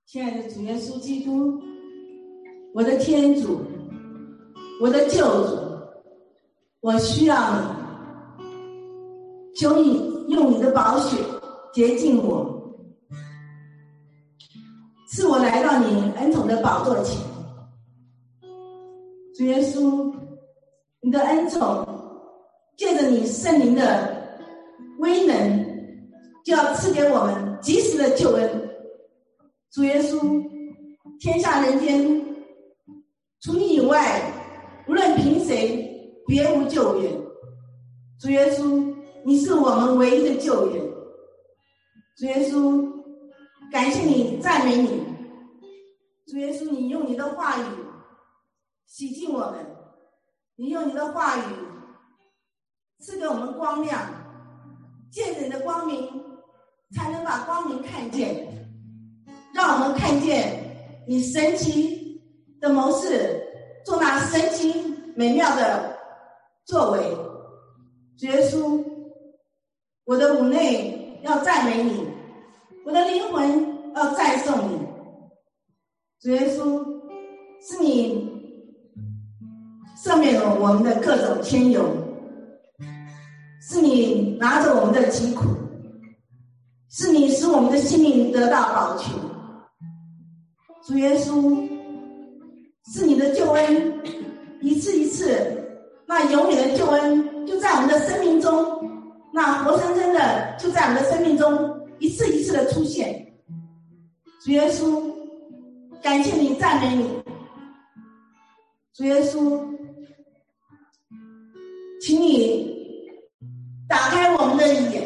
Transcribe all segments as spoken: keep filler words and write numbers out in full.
亲爱的主耶稣基督，我的天主，我的救主，我需要你，求你用你的宝血洁净我，赐我来到你恩宠的宝座前。主耶稣，你的恩宠借着你圣灵的威能，就要赐给我们及时的救恩。主耶稣，天下人间除你以外，无论凭谁，别无救援。主耶稣，你是我们唯一的救援。主耶稣，感谢你，赞美你。主耶稣，你用你的话语洗净我们，你用你的话语赐给我们光亮，借着你的光明才能把光明看见，让我们看见你神奇的谋士做那神奇美妙的作为。主耶稣，我的五内要赞美你，我的灵魂要赞颂你。主耶稣，是你赦免了我们的各种愆尤，是你拿着我们的疾苦，是你使我们的心灵得到保全。主耶稣，是你的救恩一次一次，那永远的救恩就在我们的生命中，那活生生的就在我们的生命中一次一次的出现。主耶稣，感谢你，赞美你。主耶稣，请你打开我们的眼，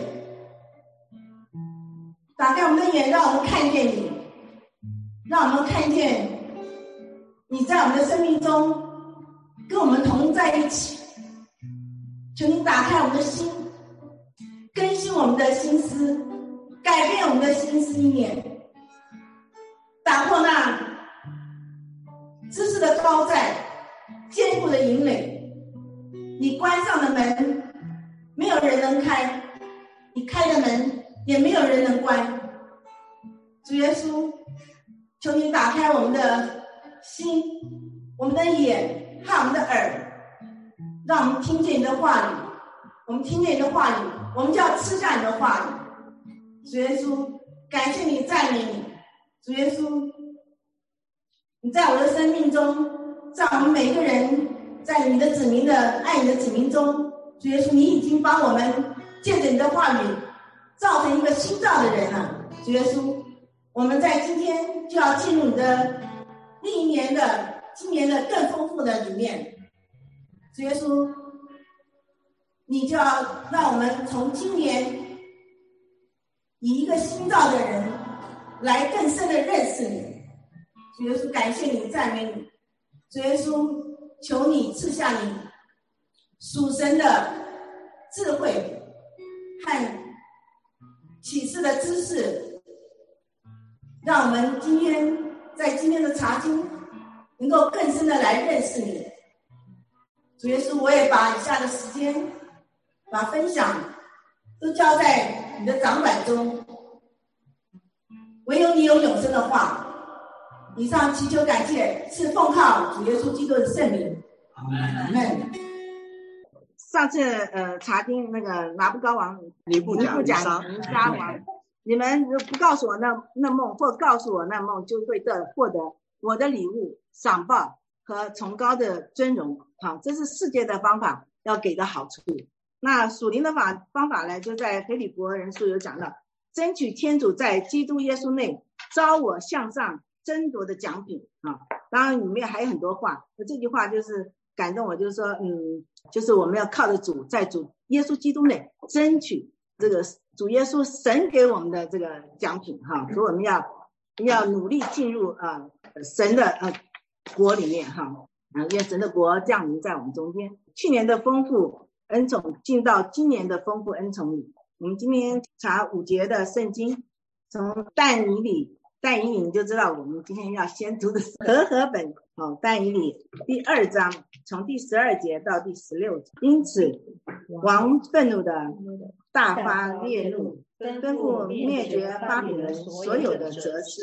打开我们的眼，让我们看见你，让我们看见你在我们的生命中跟我们同在一起。求你打开我们的心，更新我们的心思，改变我们的心思意念，打破那知识的高寨，坚固的营垒。你关上的门没有人能开，你开的门也没有人能关。主耶稣，求你打开我们的心，我们的眼和我们的耳，让我们听见你的话语。我们听见你的话语，我们就要吃下你的话语。主耶稣，感谢你，赞美你。主耶稣，你在我的生命中，在我们每个人，在你的子民的爱你的子民中，主耶稣，你已经帮我们借着你的话语造成一个新造的人了。主耶稣，我们在今天就要进入你的另一年的今年的更丰富的里面。主耶稣，你就要让我们从今年以一个新造的人来更深的认识你。主耶稣，感谢你，赞美你。主耶稣，求你赐下你属神的智慧和启示的知识，让我们今天在今天的查经能够更深的来认识你。主耶稣，我也把以下的时间把分享都交在你的掌管中，唯有你有永生的话。以上祈求感谢，是奉靠主耶稣基督的圣名。阿们。上次呃查经那个拿布高王尼布甲尼撒王，你们不告诉我那那梦，或告诉我那梦，就会得获得我的礼物、赏报和崇高的尊荣。好，这是世界的方法要给的好处。那属灵的法方法呢，就在腓立伯人书有讲到，争取天主在基督耶稣内招我向上争夺的奖品啊。当然里面还有很多话，这句话就是感动我，就是说嗯，就是我们要靠着主，在主耶稣基督内争取这个主耶稣神给我们的这个奖品哈。所以我们要要努力进入啊、呃、神的呃国里面哈，啊，愿神的国降临在我们中间。去年的丰富恩宠进到今年的丰富恩宠里。我们今天查五节的圣经，从但以理，但以理你就知道我们今天要先读的和合本哦，但以理第二章从第十二节到第十六节。因此王愤怒的大发烈怒，吩咐灭绝巴比伦所有的哲士，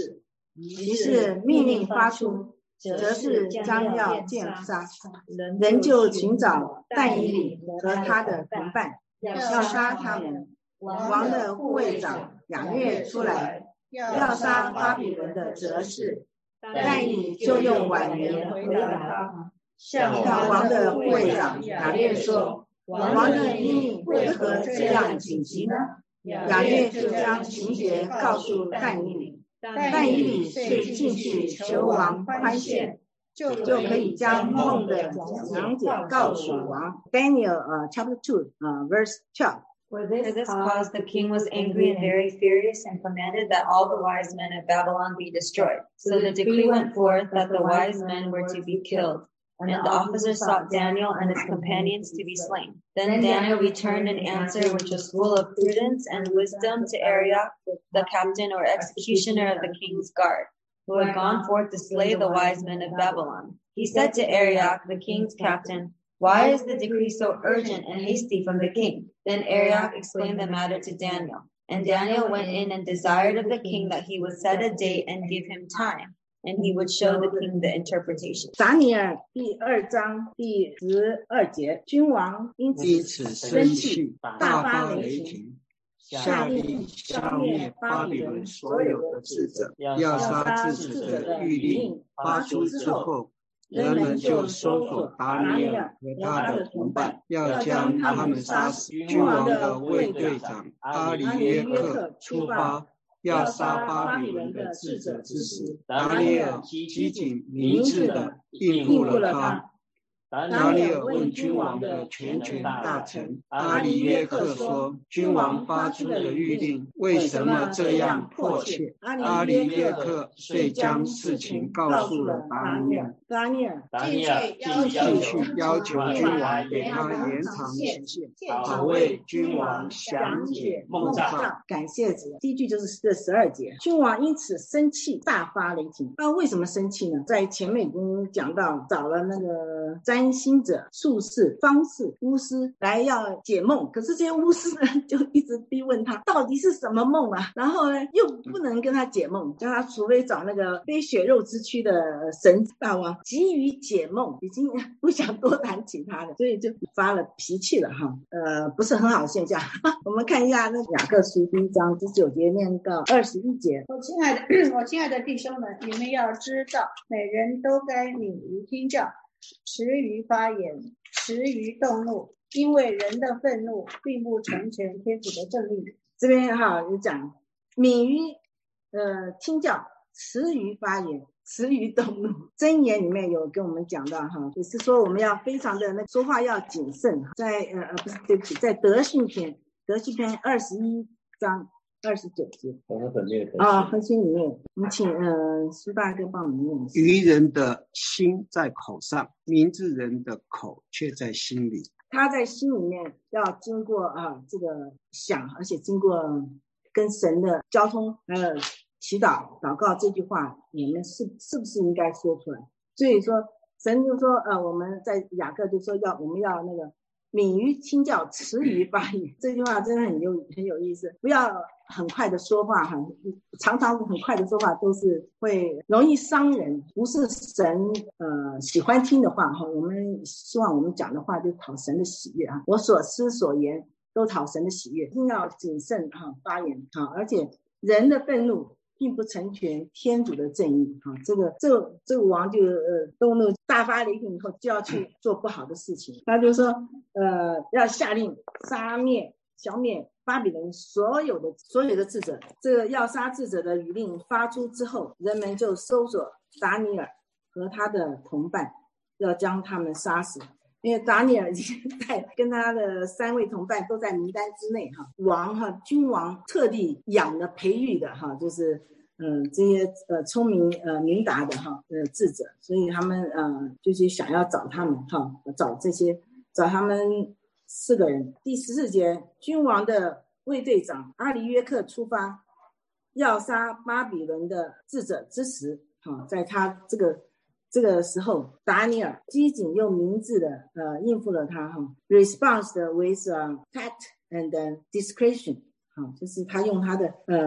于是命令发出，则是将要见杀，人就寻找但以理和他的同伴，要杀他们。王的护卫长亚略出来，要杀巴比伦的哲士，但以理就用婉言回答他。向王的护卫长亚略说，王的命令为何这样紧急呢？亚略就将情节告诉但以理，但以理遂进去求王宽限，就可以将梦的讲解告诉王。Daniel uh, chapter two uh, verse twelve. For this, For this cause the king was angry and very furious, and commanded that all the wise men of Babylon be destroyed. So the decree went forth that the wise men were to be killed. And the officers sought Daniel and his companions to be slain. Then Daniel returned an answer which was full of prudence and wisdom to Arioch, the captain or executioner of the king's guard, who had gone forth to slay the wise men of Babylon. He said to Arioch, the king's captain, "Why is the decree so urgent and hasty from the king?" Then Arioch explained the matter to Daniel. And Daniel went in and desired of the king that he would set a date and give him time, and he would show the king the interpretation. 撒尼尔第二章第十二节，君王因此生气，大发雷霆，下令消灭巴比伦所有的智者，要杀智者的谕令发出之后，人们就搜索达尼尔和他的同伴，要将他们杀死。君王的卫队长阿里约克出发，要杀巴比伦的智者之时，达尼尔机警明智地应付了他。达尼尔问君王的全权大臣阿里约克说，君王发出的谕令为什么这样迫切？阿里约克遂将事情告诉了达尼尔。达尼尔进去要求君王给他延长期限，好为君王详解梦兆。感谢主。第一句就是这十二节，君王因此生气，大发雷霆。那、啊、为什么生气呢？在前面已经讲到，找了那个占星者、术士、方士、巫师来要解梦，可是这些巫师呢就一直逼问他到底是什么梦啊，然后呢又不能跟他解梦，叫他除非找那个非血肉之躯的神大王急于解梦，已经不想多谈其他的，所以就发了脾气了哈，呃，不是很好的现象。我们看一下那雅各书第一章十九节念到二十一节。 我亲爱的，我亲爱的弟兄们，你们要知道，每人都该敏于听教，迟于发言，迟于动怒，因为人的愤怒并不成全天主的正义。 这边哈有讲敏于呃听教，迟于发言，迟于动怒。箴言里面有跟我们讲到哈，就是说我们要非常的那说话要谨慎，在呃呃不是对不起，在德训篇德训篇二十一章二十九节啊，核心里面，我们请呃苏大哥帮我们念。 愚人的心在口上，明智人的口却在心里。 他在心里面要经过啊这个想，而且经过跟神的交通，还有祈祷祷告，这句话你们是是不是应该说出来？所以说神就说呃我们在雅各就说要我们要那个敏于听教，迟于发言。这句话真的很有很有意思，不要很快的说话哈，常常很快的说话都是会容易伤人，不是神呃喜欢听的话哈。我们希望我们讲的话就讨神的喜悦啊，我所思所言都讨神的喜悦，一定要谨慎哈发言哈，而且人的愤怒并不成全天主的正义哈，这个这个这个王就呃动怒大发雷霆以后就要去做不好的事情，他就说呃要下令杀灭消灭巴比伦所有的所有的智者，这个要杀智者的语令发出之后，人们就搜索达尼尔和他的同伴，要将他们杀死。因为达尼尔已经在跟他的三位同伴都在名单之内哈，王哈君王特地养的培育的哈，就是嗯、呃、这些呃聪明呃明达的哈呃智者，所以他们呃就是想要找他们哈，找这些找他们四个人。第十四节，君王的卫队长阿里约克出发，要杀巴比伦的智者之时哈，在他这个。这个时候，达尼尔机警又明智的呃应付了他哈 ，responded with、uh, tact and、uh, discretion 哈，就是他用他的呃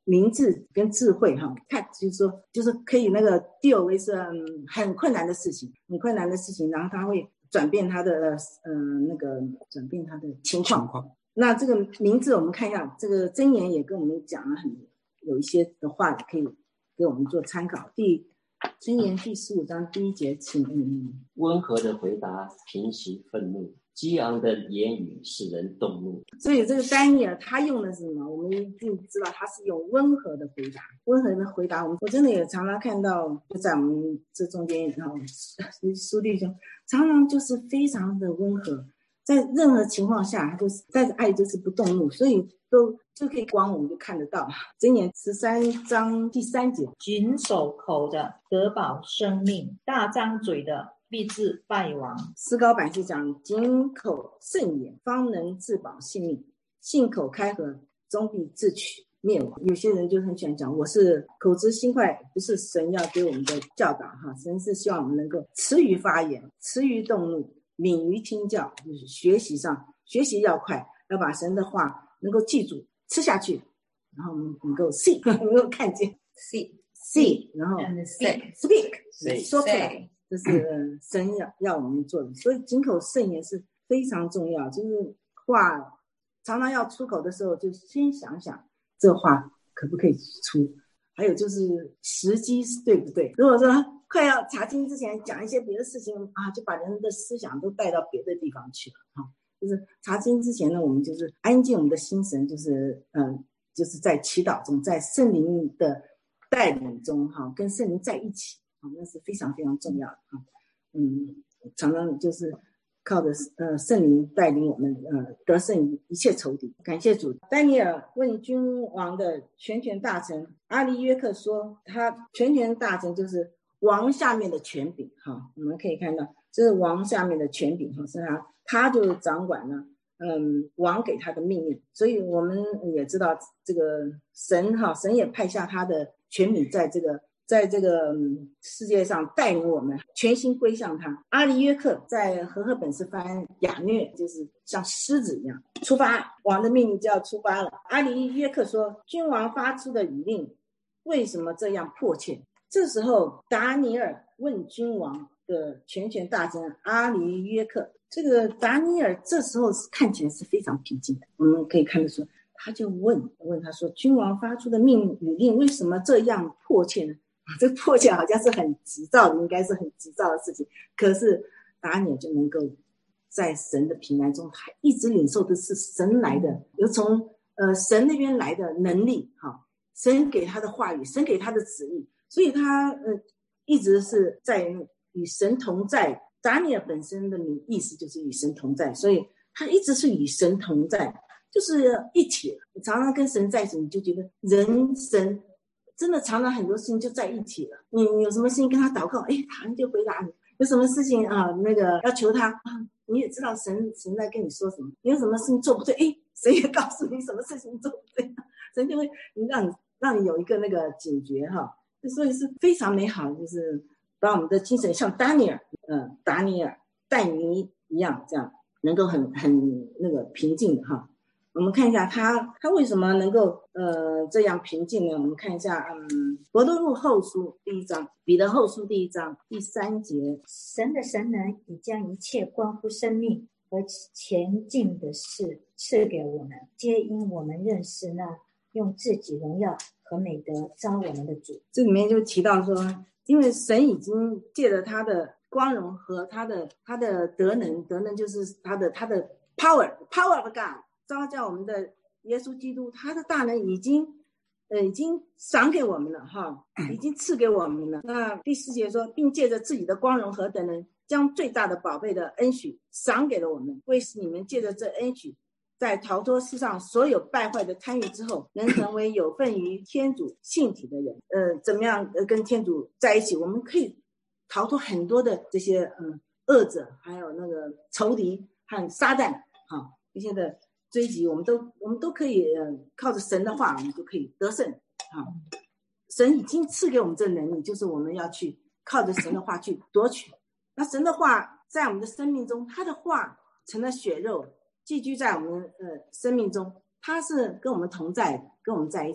明智跟智慧哈，看就是说就是可以那个 deal with 嗯很困难的事情，很困难的事情，然后他会转变他的嗯、呃、那个转变他的情况。情况那这个明智我们看一下，这个箴言也跟我们讲了很有一些的话可以给我们做参考。第箴言第十五章第一节，请嗯温和的回答平息愤怒，激昂的言语使人动怒。 所以这个丹尼尔他用的是什么？我们一定知道他是用温和的回答，温和的回答。我们我真的也常常看到，就在我们这中间，然后苏弟兄常常就是非常的温和，在任何情况下，他就是带着爱，就是不动怒，所以都就可以光我们就看得到。箴言十三章第三节， 谨守口的得保生命，大张嘴的必致败亡。 思高版是讲谨口慎言，方能自保性命；信口开河，终必自取灭亡。有些人就很喜欢讲，我是口直心快，不是神要给我们的教导哈，神是希望我们能够迟于发言，迟于动怒，敏于听教，就是学习上学习要快，要把神的话能够记住，吃下去，然后我们能够 see 能够看见 see see 然后 speak speak 说出来，这是神要要我们做的。所以谨口慎言是非常重要，就是话常常要出口的时候，就先想想这话可不可以出，还有就是时机对不对。如果说快要查经之前讲一些别的事情啊，就把人的思想都带到别的地方去了哈。就是查经之前呢，我们就是安静我们的心神，就是嗯，就是在祈祷中，在圣灵的带领中哈，跟圣灵在一起啊，那是非常非常重要的哈。嗯，常常就是靠着呃圣灵带领我们呃得胜一切仇敌。感谢主。丹尼尔问君王的全权大臣阿里约克说，他全权大臣就是王下面的权柄哈，我们可以看到这是王下面的权柄哈，是他他就掌管了嗯王给他的命令，所以我们也知道这个神哈，神也派下他的权柄在这个在这个、嗯、世界上带领我们全心归向他。阿里约克在和合本是翻雅虐，就是像狮子一样出发，王的命令就要出发了。阿里约克说，君王发出的语令为什么这样迫切？这时候达尼尔问君王的全权大臣阿里约克，这个达尼尔这时候看起来是非常平静的，我们可以看得出他就问问他说，君王发出的命语令为什么这样迫切呢？啊，这迫切好像是很急躁的，应该是很急躁的事情，可是达尼尔就能够在神的平安中，他一直领受的是神来的，有从呃神那边来的能力哈，神给他的话语，神给他的旨意，所以他呃一直是在与神同在。达尼尔本身的意思就是与神同在，所以他一直是与神同在，就是一体。常常跟神在一起，你就觉得人神真的常常很多事情就在一起了。你有什么事情跟他祷告，哎，他就回答你；有什么事情啊，那个要求他啊，你也知道神神在跟你说什么。你有什么事情做不对，哎，神也告诉你什么事情做不对，神就会让你让你有一个那个警觉哈。所以是非常美好，就是把我们的精神像达尼尔，呃，达尼尔、戴尼一样，这样能够很很那个平静的哈。我们看一下他他为什么能够呃这样平静呢？我们看一下，嗯，伯多禄后书第一章，彼得后书第一章第三节， 神的神能已将一切关乎生命和前进的事赐给我们，皆因我们认识那用自己荣耀和美德招我们的主。 这里面就提到说，因为神已经借着他的光荣和他的他的德能，德能就是他的他的 power power of God， 召叫我们的耶稣基督，他的大能已经呃已经赏给我们了哈，已经赐给我们了。那第四节说，并借着自己的光荣和德能，将最大的宝贝的恩许赏给了我们，为使你们借着这恩许，在逃脱世上所有败坏的贪欲之后，能成为有份于天主性体的人。呃，怎么样跟天主在一起？我们可以逃脱很多的这些嗯恶者，还有那个仇敌和撒旦啊这些的追击，我们都我们都可以、呃、靠着神的话，我们都可以得胜啊。神已经赐给我们这能力，就是我们要去靠着神的话去夺取。那神的话在我们的生命中，他的话成了血肉，寄居在我们呃生命中，他是跟我们同在的，跟我们在一起的。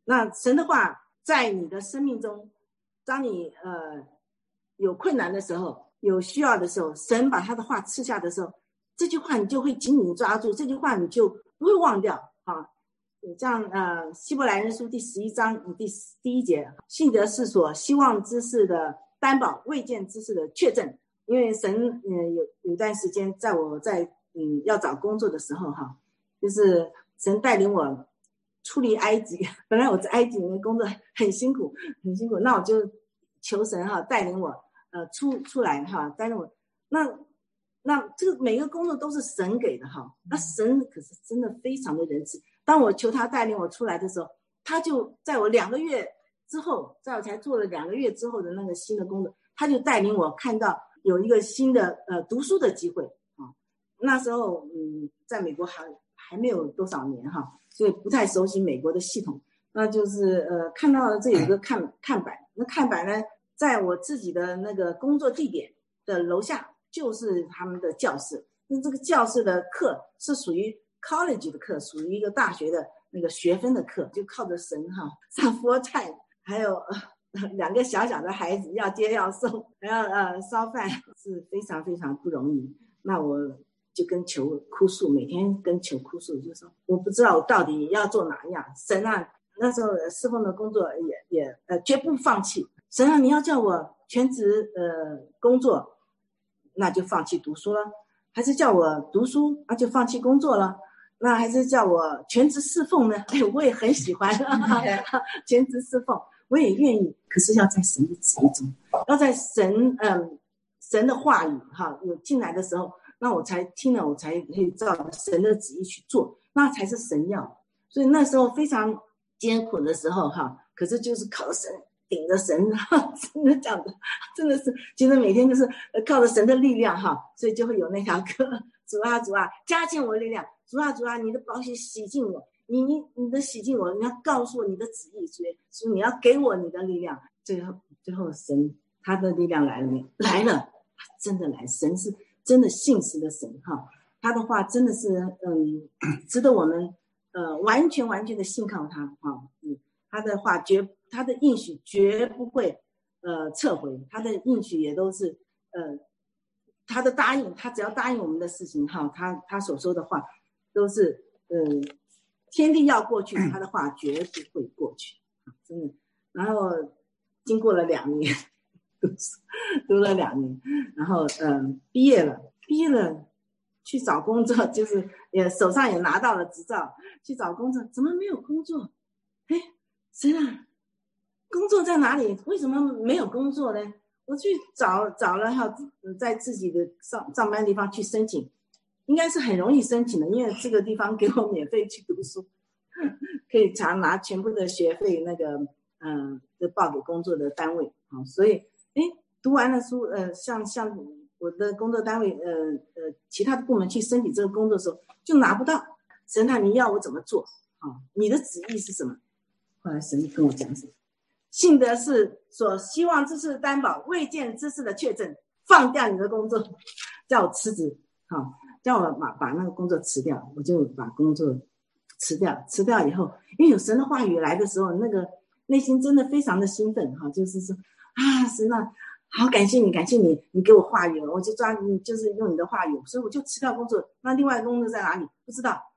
那神的话在你的生命中，当你呃有困难的时候，有需要的时候，神把他的话赐下的时候，这句话你就会紧紧抓住，这句话你就不会忘掉啊。像呃希伯来人书第十一章第第一节，信德是所希望之事的担保，未见之事的确证。因为神嗯、呃、有有段时间在我在嗯要找工作的时候哈，就是神带领我出离埃及，本来我在埃及里面工作很辛苦很辛苦，那我就求神哈带领我呃出出来哈，带领我那那这个每个工作都是神给的哈，那神可是真的非常的仁慈。当我求他带领我出来的时候，他就在我两个月之后，在我才做了两个月之后的那个新的工作，他就带领我看到有一个新的呃读书的机会啊。那时候嗯在美国还还没有多少年哈，所以不太熟悉美国的系统。那就是呃看到这有一个看看板，那看板呢在我自己的那个工作地点的楼下就是他们的教室。那这个教室的课是属于 college 的课，属于一个大学的那个学分的课，就靠着神哈上 full time， 还有呃两个小小的孩子要接要送，还要呃烧饭，是非常非常不容易。那我就跟求哭诉，每天跟求哭诉，就说我不知道我到底要做哪样。神啊，那时候侍奉的工作也也呃绝不放弃。神啊，你要叫我全职呃工作，那就放弃读书了；还是叫我读书，那就放弃工作了。那还是叫我全职侍奉呢？哎，我也很喜欢全职侍奉，我也愿意。可是要在神的旨意中，要在神嗯神的话语哈有进来的时候，那我才听了，我才可以照神的旨意去做，那才是神要。所以那时候非常艰苦的时候哈，可是就是靠神顶着神，真的讲的真的是觉得每天就是靠着神的力量哈，所以就会有那条歌，主啊主啊加添我的力量，主啊主啊你的宝血洗净我，你你你的洗净我，你要告诉我你的旨意，所以所以你要给我你的力量。最后最后神他的力量来了没有？来了，真的来，神是真的信实的神哈，他的话真的是嗯值得我们呃完全完全的信靠他哈，嗯，他的话绝他的应许绝不会呃撤回，他的应许也都是呃他的答应，他只要答应我们的事情哈，他他所说的话都是呃天地要过去，他的话绝不会过去，真的。然后经过了两年读读了两年，然后嗯、呃、毕业了毕业了去找工作，就是也手上也拿到了执照，去找工作，怎么没有工作？哎，神啊，工作在哪里？为什么没有工作呢？我去找找了哈，在自己的上上班地方去申请，应该是很容易申请的，因为这个地方给我免费去读书，可以常拿全部的学费，那个嗯，就报给工作的单位啊，所以哎，读完了书，呃，像像我的工作单位，呃呃，其他的部门去申请这个工作的时候，就拿不到。神啊，你要我怎么做？啊，你的旨意是什么？后来神跟我讲什么？信德是所希望之事的担保，未见之事的确证。放掉你的工作，叫我辞职，好，叫我把把那个工作辞掉，我就把工作辞掉。辞掉以后，因为有神的话语来的时候，那个内心真的非常的兴奋哈，就是说啊，神啊，好感谢你，感谢你，你给我话语了，我就抓你，就是用你的话语，所以我就辞掉工作。那另外工作在哪里？不知道。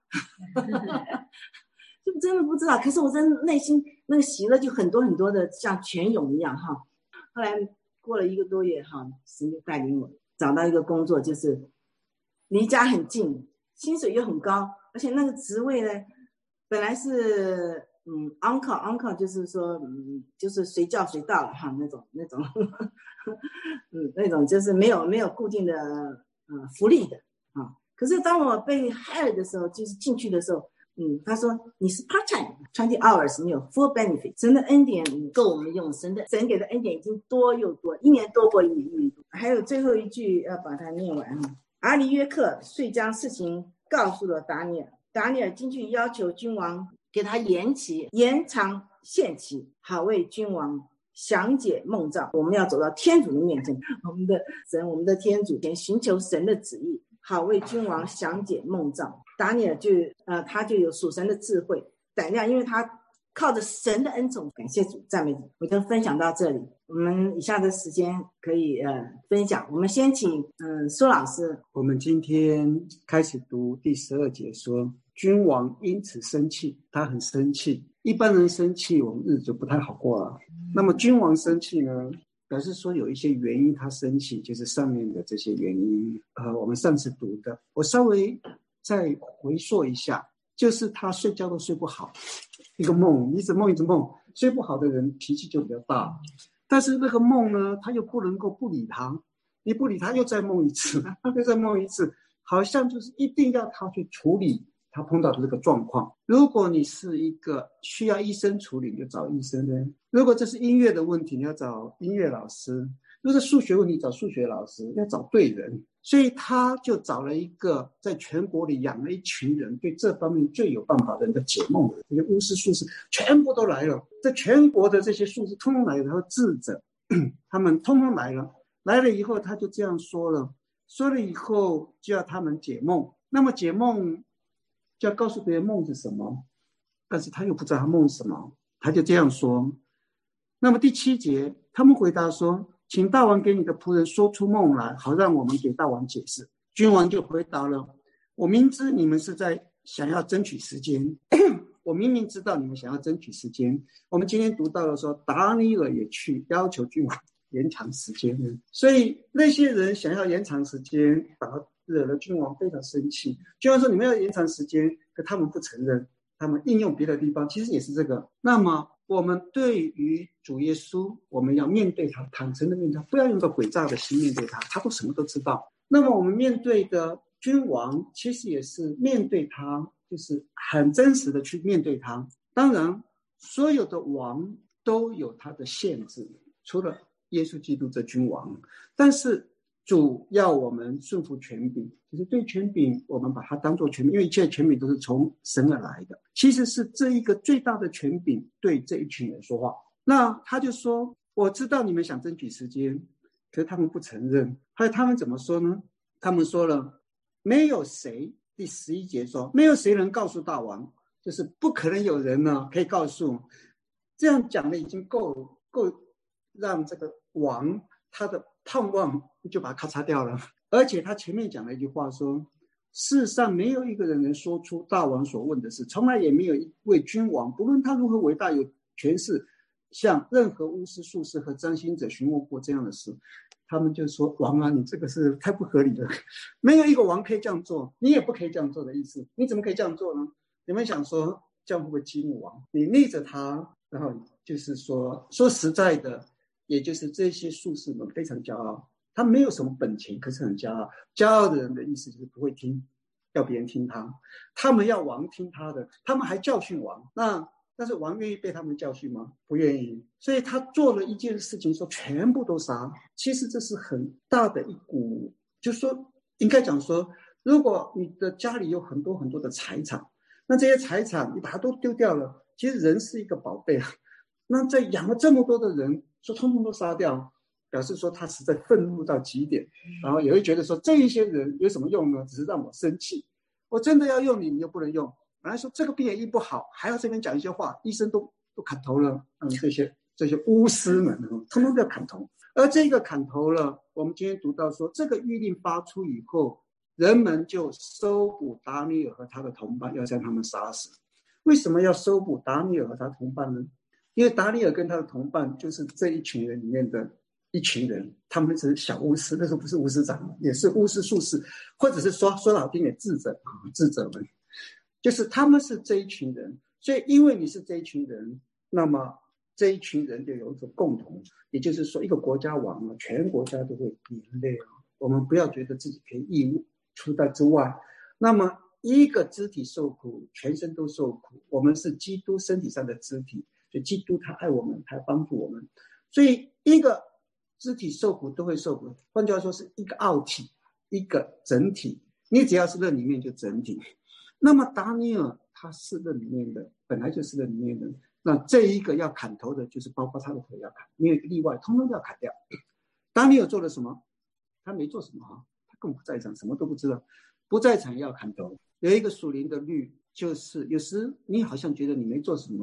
就真的不知道，可是我真内心那个喜乐就很多很多的，像泉涌一样哈。后来过了一个多月哈，神就带领我找到一个工作，就是离家很近，薪水又很高，而且那个职位呢，本来是嗯 on call on call 就是说嗯就是随叫随到了哈那种那种嗯那种就是没有没有固定的呃福利的啊。可是当我被 hire 的时候，就是进去的时候。嗯，他说你是 part time twenty hours 没有 full benefit， 神的恩典够我们用，神的神给的恩典已经多又多，一年多过一年。还有最后一句要把它念完哈。阿里约克遂将事情告诉了达尼尔，达尼尔进去要求君王给他延期延长限期，好为君王详解梦兆。我们要走到天主的面前，我们的神我们的天主前寻求神的旨意，好为君王详解梦兆。达尼尔就呃他就有属神的智慧胆量，因为他靠着神的恩宠，感谢主，赞美主。我就分享到这里，我们以下的时间可以呃分享。我们先请嗯、呃、苏老师。 我们今天开始读第十二节说，君王因此生气，他很生气。一般人生气，我们日子就不太好过了。那么君王生气呢，表示说有一些原因他生气，就是上面的这些原因，呃，我们上次读的，我稍微再回溯一下，就是他睡觉都睡不好，一个梦，一直梦一直梦，睡不好的人脾气就比较大，但是那个梦呢，他又不能够不理他，你不理他又再梦一次，他又再梦一次，好像就是一定要他去处理他碰到的这个状况。如果你是一个需要医生处理，你就找医生的；如果这是音乐的问题，你要找音乐老师；如果是数学问题，找数学老师，要找对人。所以他就找了一个在全国里养了一群人，对这方面最有办法的人的解梦的，这些巫师术士全部都来了，这全国的这些术士通通来了，然后智者他们通通来了。来了以后他就这样说了，说了以后就要他们解梦。那么解梦就要告诉别人梦是什么，但是他又不知道他梦是什么，他就这样说。那么第七节，他们回答说，请大王给你的仆人说出梦来，好让我们给大王解释。君王就回答了，我明知你们是在想要争取时间我明明知道你们想要争取时间。我们今天读到了说，达尼尔也去要求君王延长时间，所以那些人想要延长时间，把惹了君王非常生气。君王说你们要延长时间，可他们不承认，他们应用别的地方，其实也是这个。那么我们对于主耶稣，我们要面对他，坦诚的面对他，不要用个诡诈的心面对他，他都什么都知道。那么我们面对的君王，其实也是面对他，就是很真实的去面对他。当然所有的王都有他的限制，除了耶稣基督这君王，但是主要我们顺服权柄，就是对权柄我们把它当作权柄，因为一切权柄都是从神而来的，其实是这一个最大的权柄对这一群人说话。那他就说，我知道你们想争取时间，可是他们不承认。还有他们怎么说呢？他们说了，没有谁，第十一节说，没有谁能告诉大王，就是不可能有人呢可以告诉。这样讲的已经够够让这个王他的盼望就把它咔嚓掉了。而且他前面讲了一句话说，世上没有一个人能说出大王所问的事，从来也没有一位君王，不论他如何伟大有权势，向任何巫师术士和占星者询问过这样的事。他们就说，王啊，你这个是太不合理了，没有一个王可以这样做，你也不可以这样做的意思，你怎么可以这样做呢？你们想说这样会不会激怒王？你逆着他，然后就是说说实在的，也就是这些术士们非常骄傲，他没有什么本钱，可是很骄傲。骄傲的人的意思就是不会听，要别人听他，他们要王听他的，他们还教训王。那但是王愿意被他们教训吗？不愿意。所以他做了一件事情，说全部都杀。其实这是很大的一股，就是说应该讲说，如果你的家里有很多很多的财产，那这些财产你把它都丢掉了，其实人是一个宝贝啊。那在养了这么多的人，说通通都杀掉，表示说他实在愤怒到极点，然后也会觉得说这一些人有什么用呢？只是让我生气，我真的要用你，你又不能用。本来说这个病也医不好，还要这边讲一些话，医生都都砍头了。嗯，这些这些巫师们，通通都要砍头。而这个砍头了，我们今天读到说，这个谕令发出以后，人们就搜捕达尼尔和他的同伴，要将他们杀死。为什么要搜捕达尼尔和他同伴呢？因为达尼尔跟他的同伴就是这一群人里面的一群人，他们是小巫师，那时候不是巫师长，也是巫师术士，或者是说说得好听点，智者智者们。就是他们是这一群人，所以因为你是这一群人，那么这一群人就有一种共同，也就是说一个国家亡了，全国家都会连累。我们不要觉得自己可以义出在之外。那么一个肢体受苦，全身都受苦，我们是基督身体上的肢体，所以基督他爱我们，他帮助我们，所以一个肢体受苦都会受苦。换句话说，是一个奥体，一个整体，你只要是那里面就整体。那么达尼尔他是那里面的，本来就是那里面的，那这一个要砍头的就是包括他的头要砍，没有一个例外，通通都要砍掉。达尼尔做了什么？他没做什么，他根本不在场，什么都不知道，不在场要砍头。有一个属灵的律，就是有时你好像觉得你没做什么，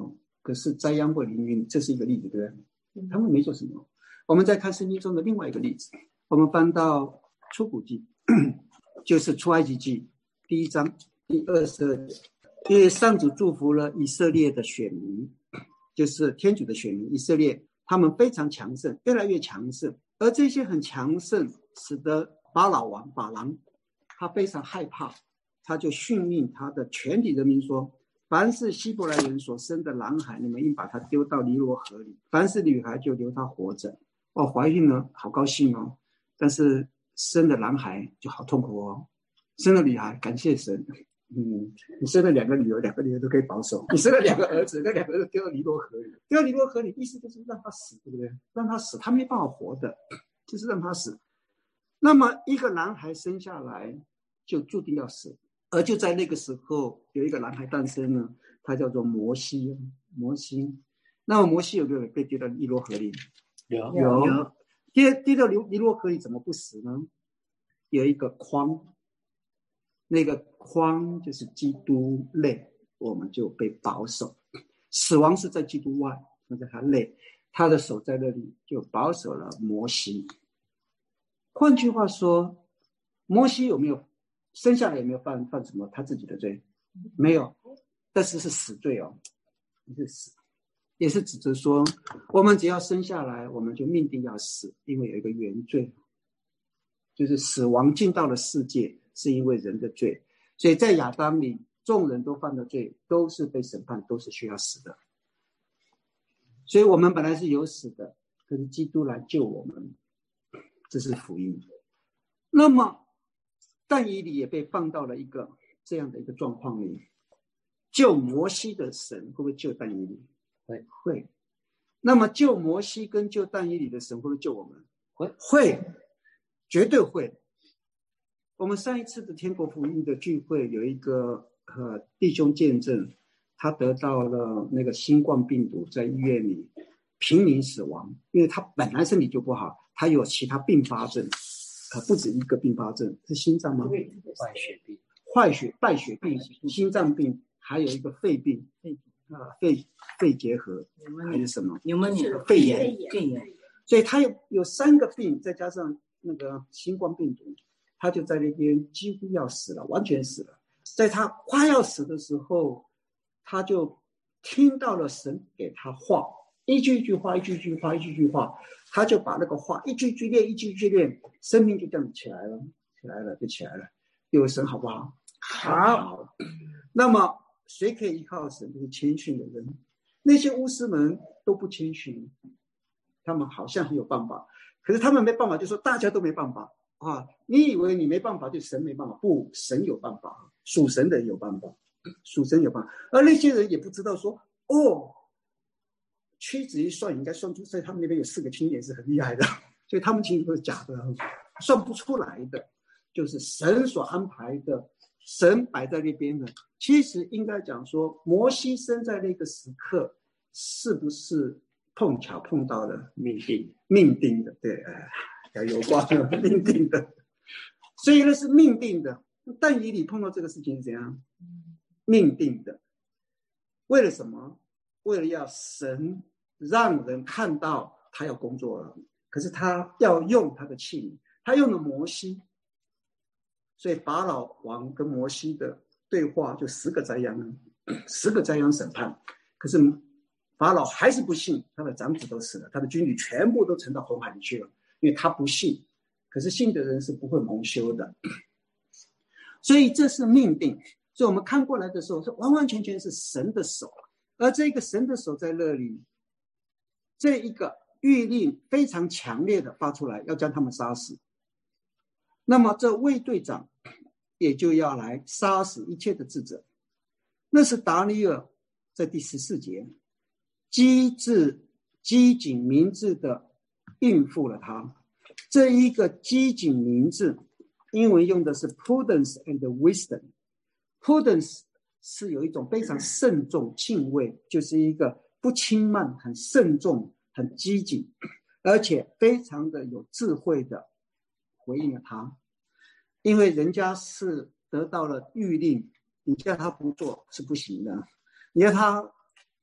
可是灾殃会临于你，这是一个例子，对不对？他们没做什么。我们再看圣经中的另外一个例子，我们翻到出谷记，就是出埃及记第一章第二十二节，因为上主祝福了以色列的选民，就是天主的选民以色列，他们非常强盛，越来越强盛，而这些很强盛使得法老王法郎他非常害怕，他就训令他的全体人民说，凡是希伯来人所生的男孩，你们应把他丢到尼罗河里，凡是女孩就留他活着。哦，怀孕了好高兴哦，但是生的男孩就好痛苦哦，生了女孩感谢神。嗯，你生了两个女儿，两个女儿都可以保守，你生了两个儿子，那两个儿子丢到尼罗河里，丢到尼罗河里意思就是让他死，对不对？让他死，他没办法活的，就是让他死。那么一个男孩生下来就注定要死，而就在那个时候有一个男孩诞生了，他叫做摩西。摩西，那么摩西有没有被丢到尼罗河里？ 有有。丢丢到尼罗河里怎么不死呢？有一个筐，那个筐就是基督内，我们就被保守。死亡是在基督外，在他内，他的手在那里就保守了摩西。换句话说，摩西有没有生下来有没有犯犯什么他自己的罪？没有，但是是死罪哦，是死，也是指着说，我们只要生下来，我们就命定要死，因为有一个原罪，就是死亡进到了世界，是因为人的罪，所以在亚当里，众人都犯了罪，都是被审判，都是需要死的。所以我们本来是有死的，可是基督来救我们，这是福音。那么但以理也被放到了一个这样的一个状况里，救摩西的神会不会救但以理？会会。那么救摩西跟救但以理的神会不会救我们？会会，绝对会。我们上一次的天国福音的聚会有一个呃弟兄见证，他得到了那个新冠病毒，在医院里濒临死亡，因为他本来身体就不好，他有其他并发症，呃不止一个并发症，是心脏吗？ 坏血病， 坏血败血病、心脏病，还有一个肺病，啊、呃、肺肺结核还是什么？ 有没有肺炎？ 肺炎。 所以他有有三个病，再加上那个新冠病毒，他就在那边几乎要死了，完全死了。在他快要死的时候，他就听到了神给他话，一句一句话，一句一句话，一句一句话，他就把那个话一句一句练，一句一句练，生命就这样起来了，起来了，就起来了。有神好不好？好。那么谁可以依靠神？就是谦逊的人。那些巫师们都不谦逊，他们好像很有办法，可是他们没办法，就说大家都没办法啊！你以为你没办法，就神没办法？不，神有办法，属神的人有办法，属神有办法。而那些人也不知道说，哦，屈指一算应该算出，在他们那边有四个青年是很厉害的，所以他们其实都是假的，算不出来的，就是神所安排的，神摆在那边的。其实应该讲说，摩西生在那个时刻，是不是碰巧碰到了命定命定的？对，哎，有关了命定的，所以那是命定的。但以理碰到这个事情是怎样？命定的。为了什么？为了要神让人看到他要工作了，可是他要用他的器皿，他用了摩西，所以法老王跟摩西的对话就十个灾殃，十个灾殃审判。可是法老还是不信，他的长子都死了，他的军旅全部都沉到红海里去了，因为他不信。可是信的人是不会蒙羞的，所以这是命定。所以我们看过来的时候，这完完全全是神的手，而这个神的手在那里，这一个谕令非常强烈的发出来，要将他们杀死。那么这卫队长也就要来杀死一切的智者。那是达尼尔在第十四节机智机警明智的应付了他。这一个机警明智英文用的是 prudence and wisdom。 prudence 是有一种非常慎重敬畏，就是一个不轻慢，很慎重，很机警，而且非常的有智慧的回应了他。因为人家是得到了谕令，你叫他不做是不行的，你要他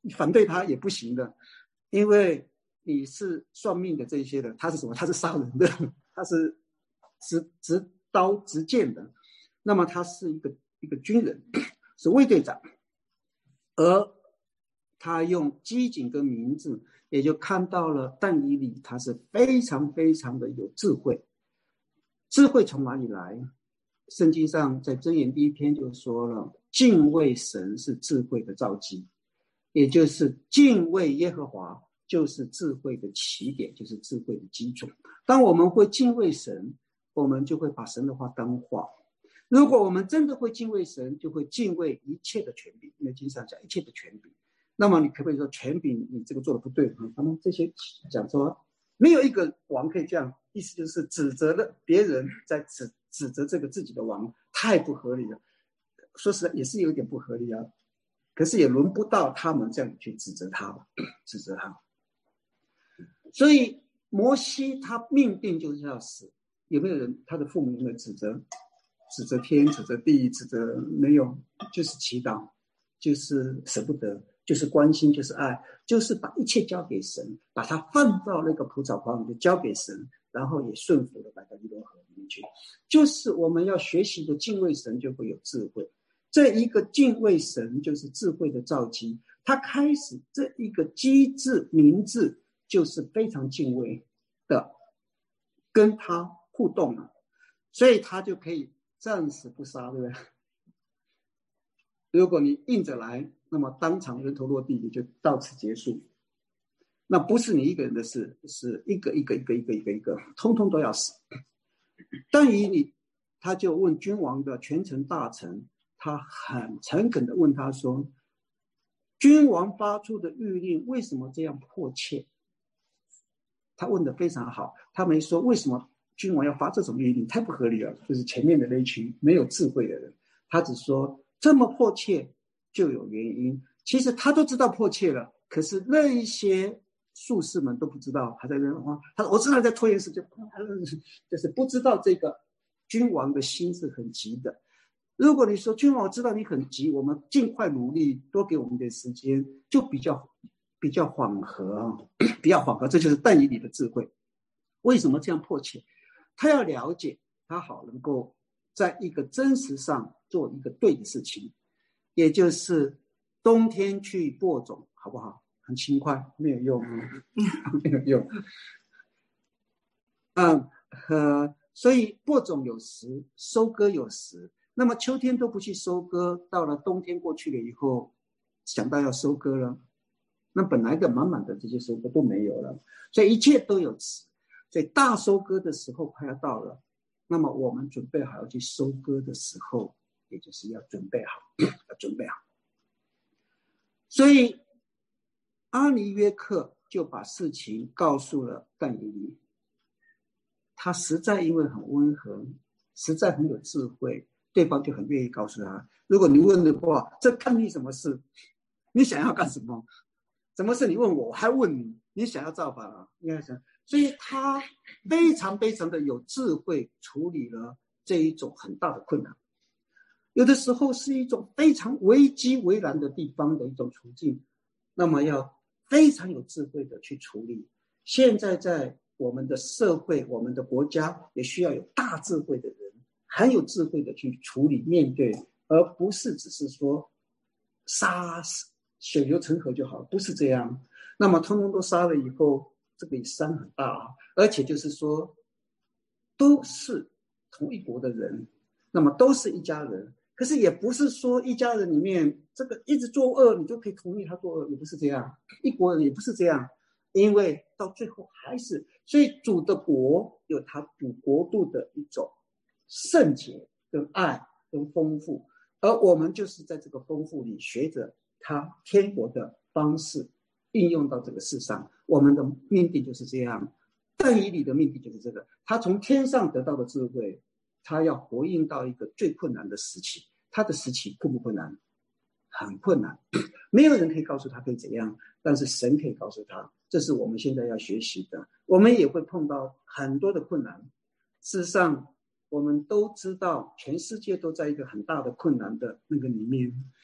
你反对他也不行的，因为你是算命的这些的，他是什么？他是杀人的，他是执执刀执剑的，那么他是一个一个军人，是卫队长，而他用机警跟明智，也就看到了但以理他是非常非常的有智慧。智慧从哪里来？圣经上在箴言第一篇就说了，敬畏神是智慧的肇基，也就是敬畏耶和华就是智慧的起点，就是智慧的基础。当我们会敬畏神，我们就会把神的话当话。如果我们真的会敬畏神，就会敬畏一切的权柄，因为经常讲一切的权柄。那么你可不可以说权柄你这个做的不对？他们这些讲说没有一个王可以这样，意思就是指责的别人在指指责这个自己的王，太不合理了。说实在也是有点不合理啊，可是也轮不到他们这样去指责他指责他。所以摩西他命定就是要死，有没有人他的父母有没有指责指责天指责地指责？没有，就是祈祷，就是舍不得，就是关心，就是爱，就是把一切交给神，把它放到那个蒲草筐里就交给神，然后也顺服的摆到尼罗河里面去。就是我们要学习的敬畏神，就会有智慧。这一个敬畏神就是智慧的肇基，他开始这一个机智明智就是非常敬畏的跟他互动了，所以他就可以暂时不杀，对不对？如果你硬着来，那么当场人头落地，你就到此结束。那不是你一个人的事，是一个一个一个一个一个一个，通通都要死。但以理他就问君王的全城大臣，他很诚恳的问他说，君王发出的谕令为什么这样迫切？他问得非常好，他没说为什么君王要发这种谕令，太不合理了，就是前面的那群没有智慧的人，他只说这么迫切就有原因。其实他都知道迫切了，可是那一些术士们都不知道，还在那话，他说我知道在拖延时间，就是不知道这个君王的心是很急的。如果你说君王我知道你很急，我们尽快努力，多给我们点时间，就比较比较缓和，比较缓和，这就是但以理的智慧。为什么这样迫切？他要了解，他好能够在一个真实上做一个对的事情，也就是冬天去播种，好不好？很轻快，没有用，没有用。嗯，呃，所以播种有时，收割有时。那么秋天都不去收割，到了冬天过去了以后，想到要收割了，那本来的满满的这些收割都没有了，所以一切都有时。所以大收割的时候快要到了，那么我们准备好要去收割的时候，也就是要准备好，要准备好。所以阿尼约克就把事情告诉了但以理，他实在因为很温和，实在很有智慧，对方就很愿意告诉他。如果你问的话，这干你什么事？你想要干什么？什么事你问我，我还问你，你想要造反啊？应该想，所以他非常非常的有智慧，处理了这一种很大的困难。有的时候是一种非常危机危难的地方的一种处境，那么要非常有智慧的去处理。现在在我们的社会，我们的国家也需要有大智慧的人，很有智慧的去处理面对，而不是只是说杀血流成河就好，不是这样。那么通通都杀了以后，这个伤很大啊，而且就是说都是同一国的人，那么都是一家人，可是也不是说一家人里面这个一直作恶你就可以同意他作恶，也不是这样，一国人也不是这样，因为到最后还是，所以主的国有他主国度的一种圣洁跟爱跟丰富，而我们就是在这个丰富里学着他天国的方式应用到这个世上。我们的命定就是这样，但以理的命定就是这个，他从天上得到的智慧，他要回应到一个最困难的时期。他的时期困不困难？很困难，没有人可以告诉他可以怎样，但是神可以告诉他，这是我们现在要学习的。我们也会碰到很多的困难，事实上我们都知道全世界都在一个很大的困难的那个里面，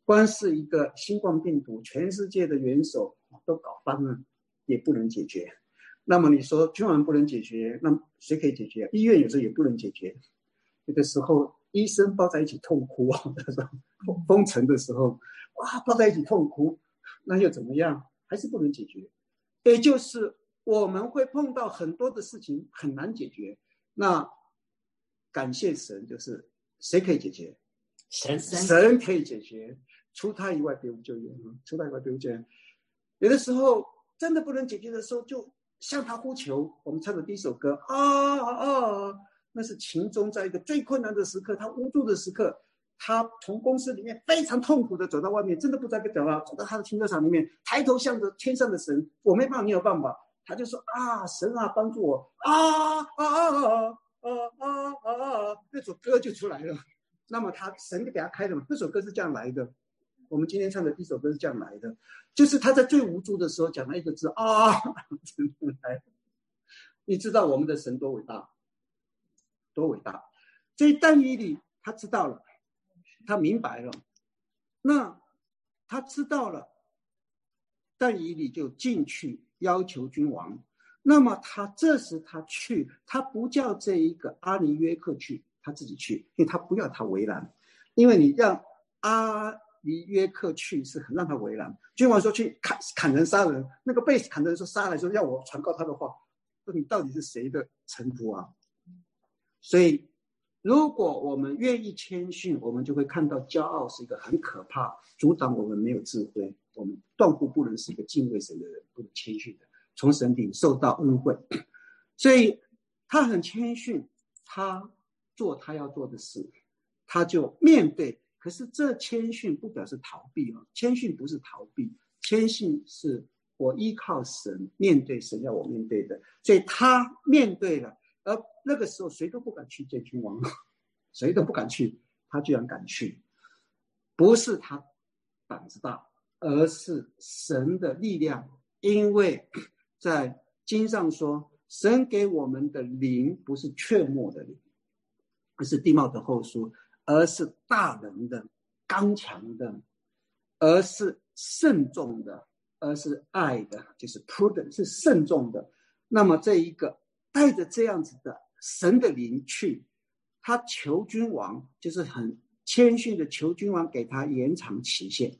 光是一个新冠病毒，全世界的元首都搞翻了，也不能解决。那么你说君王不能解决，那谁可以解决？医院有时候也不能解决。有的时候医生抱在一起痛哭，封城的时候，哇，抱在一起痛哭，那又怎么样？还是不能解决。也就是我们会碰到很多的事情很难解决，那感谢神，就是谁可以解决？ 神神可以解决，除他以外别无救援，除他以外别无救援。有的时候真的不能解决的时候，就向他呼求。我们唱的第一首歌啊啊，那是情中在一个最困难的时刻，他无助的时刻，他从公司里面非常痛苦的走到外面，真的不知道该怎么办，走到他的停车场里面，抬头向着天上的神，我没办法，你有办法。他就说啊，神啊，帮助我啊啊啊啊啊啊啊，那首歌就出来了。那么他神给他开的嘛，这首歌是这样来的。我们今天唱的第一首歌是这样来的，就是他在最无助的时候讲了一个字啊，来，你知道我们的神多伟大，多伟大。所以但以理他知道了，他明白了，那他知道了，但以理就进去要求君王。那么他这时他去，他不叫这一个阿尼约克去，他自己去，因为他不要他为难，因为你让阿尼约克去是很让他为难。君王说去砍砍人杀人，那个被砍的人说杀来说要我传告他的话，说你到底是谁的臣仆啊？所以如果我们愿意谦逊，我们就会看到骄傲是一个很可怕，阻挡我们没有智慧，我们断乎不能是一个敬畏神的人，不能谦逊的从神领受到恩惠。所以他很谦逊，他做他要做的事，他就面对。可是这谦逊不表示逃避啊，谦逊不是逃避，谦逊是我依靠神，面对神要我面对的。所以他面对了，而那个时候谁都不敢去见君王，谁都不敢去，他居然敢去。不是他胆子大，而是神的力量。因为在经上说，神给我们的灵不是雀沫的灵，而是地貌的后书，而是大能的、刚强的，而是慎重的，而是爱的，就是 prudent， 是慎重的。那么这一个带着这样子的神的灵去，他求君王，就是很谦逊的求君王给他延长期限，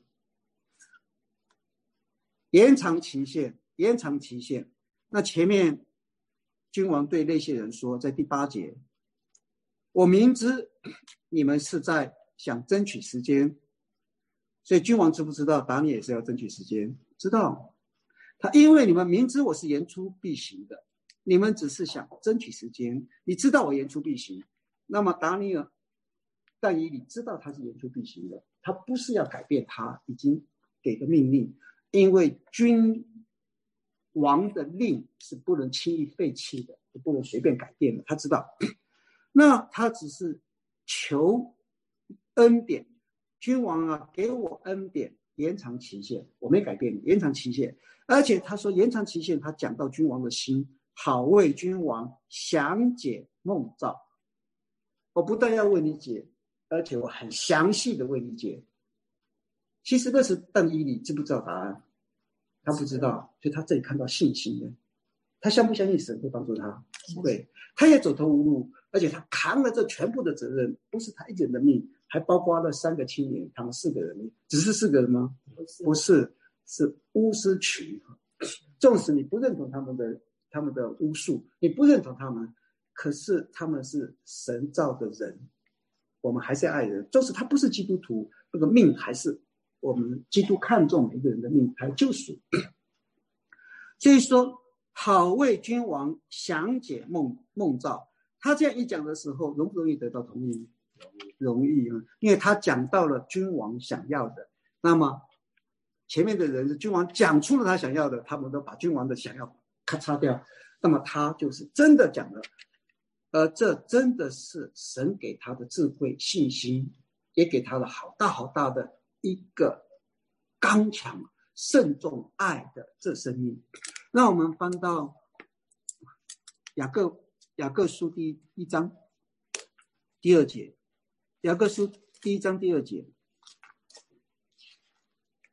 延长期限，延长期限。那前面君王对那些人说，在第八节，我明知你们是在想争取时间，所以君王知不知道达尼也是要争取时间？知道。他因为你们明知我是言出必行的，你们只是想争取时间，你知道我言出必行。那么达尼尔、但以理知道他是言出必行的，他不是要改变他已经给的命令，因为君王的令是不能轻易废弃的，不能随便改变的，他知道。那他只是求恩典，君王啊，给我恩典，延长期限，我没改变你，延长期限。而且他说延长期限，他讲到君王的心，好为君王详解梦兆。我不但要为你解，而且我很详细的为你解。其实那是但以理知不知道答案？他不知道，所以他这里看到信心的。他相不相信神会帮助他？对，他也走投无路，而且他扛了这全部的责任，不是他一个人的命，还包括了三个青年，他们四个人，只是四个人吗？不是，是巫师群。纵使你不认同他们的他们的巫术，你不认同他们，可是他们是神造的人，我们还是爱人。就是他不是基督徒，那个命还是我们基督看重每一个人的命，还救赎。所以说，好为君王详解梦梦兆。他这样一讲的时候，容不容易得到同意？容易啊，因为他讲到了君王想要的。那么前面的人是君王讲出了他想要的，他们都把君王的想要咔嚓掉。那么他就是真的讲了，而这真的是神给他的智慧、信心，也给他了好大好大的一个刚强、慎重、爱的这生命。那我们翻到雅各雅各书第一章第二节，雅各书第一章第二节，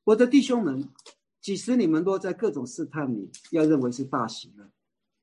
我的弟兄们，即使你们落在各种试探里，要认为是大喜乐。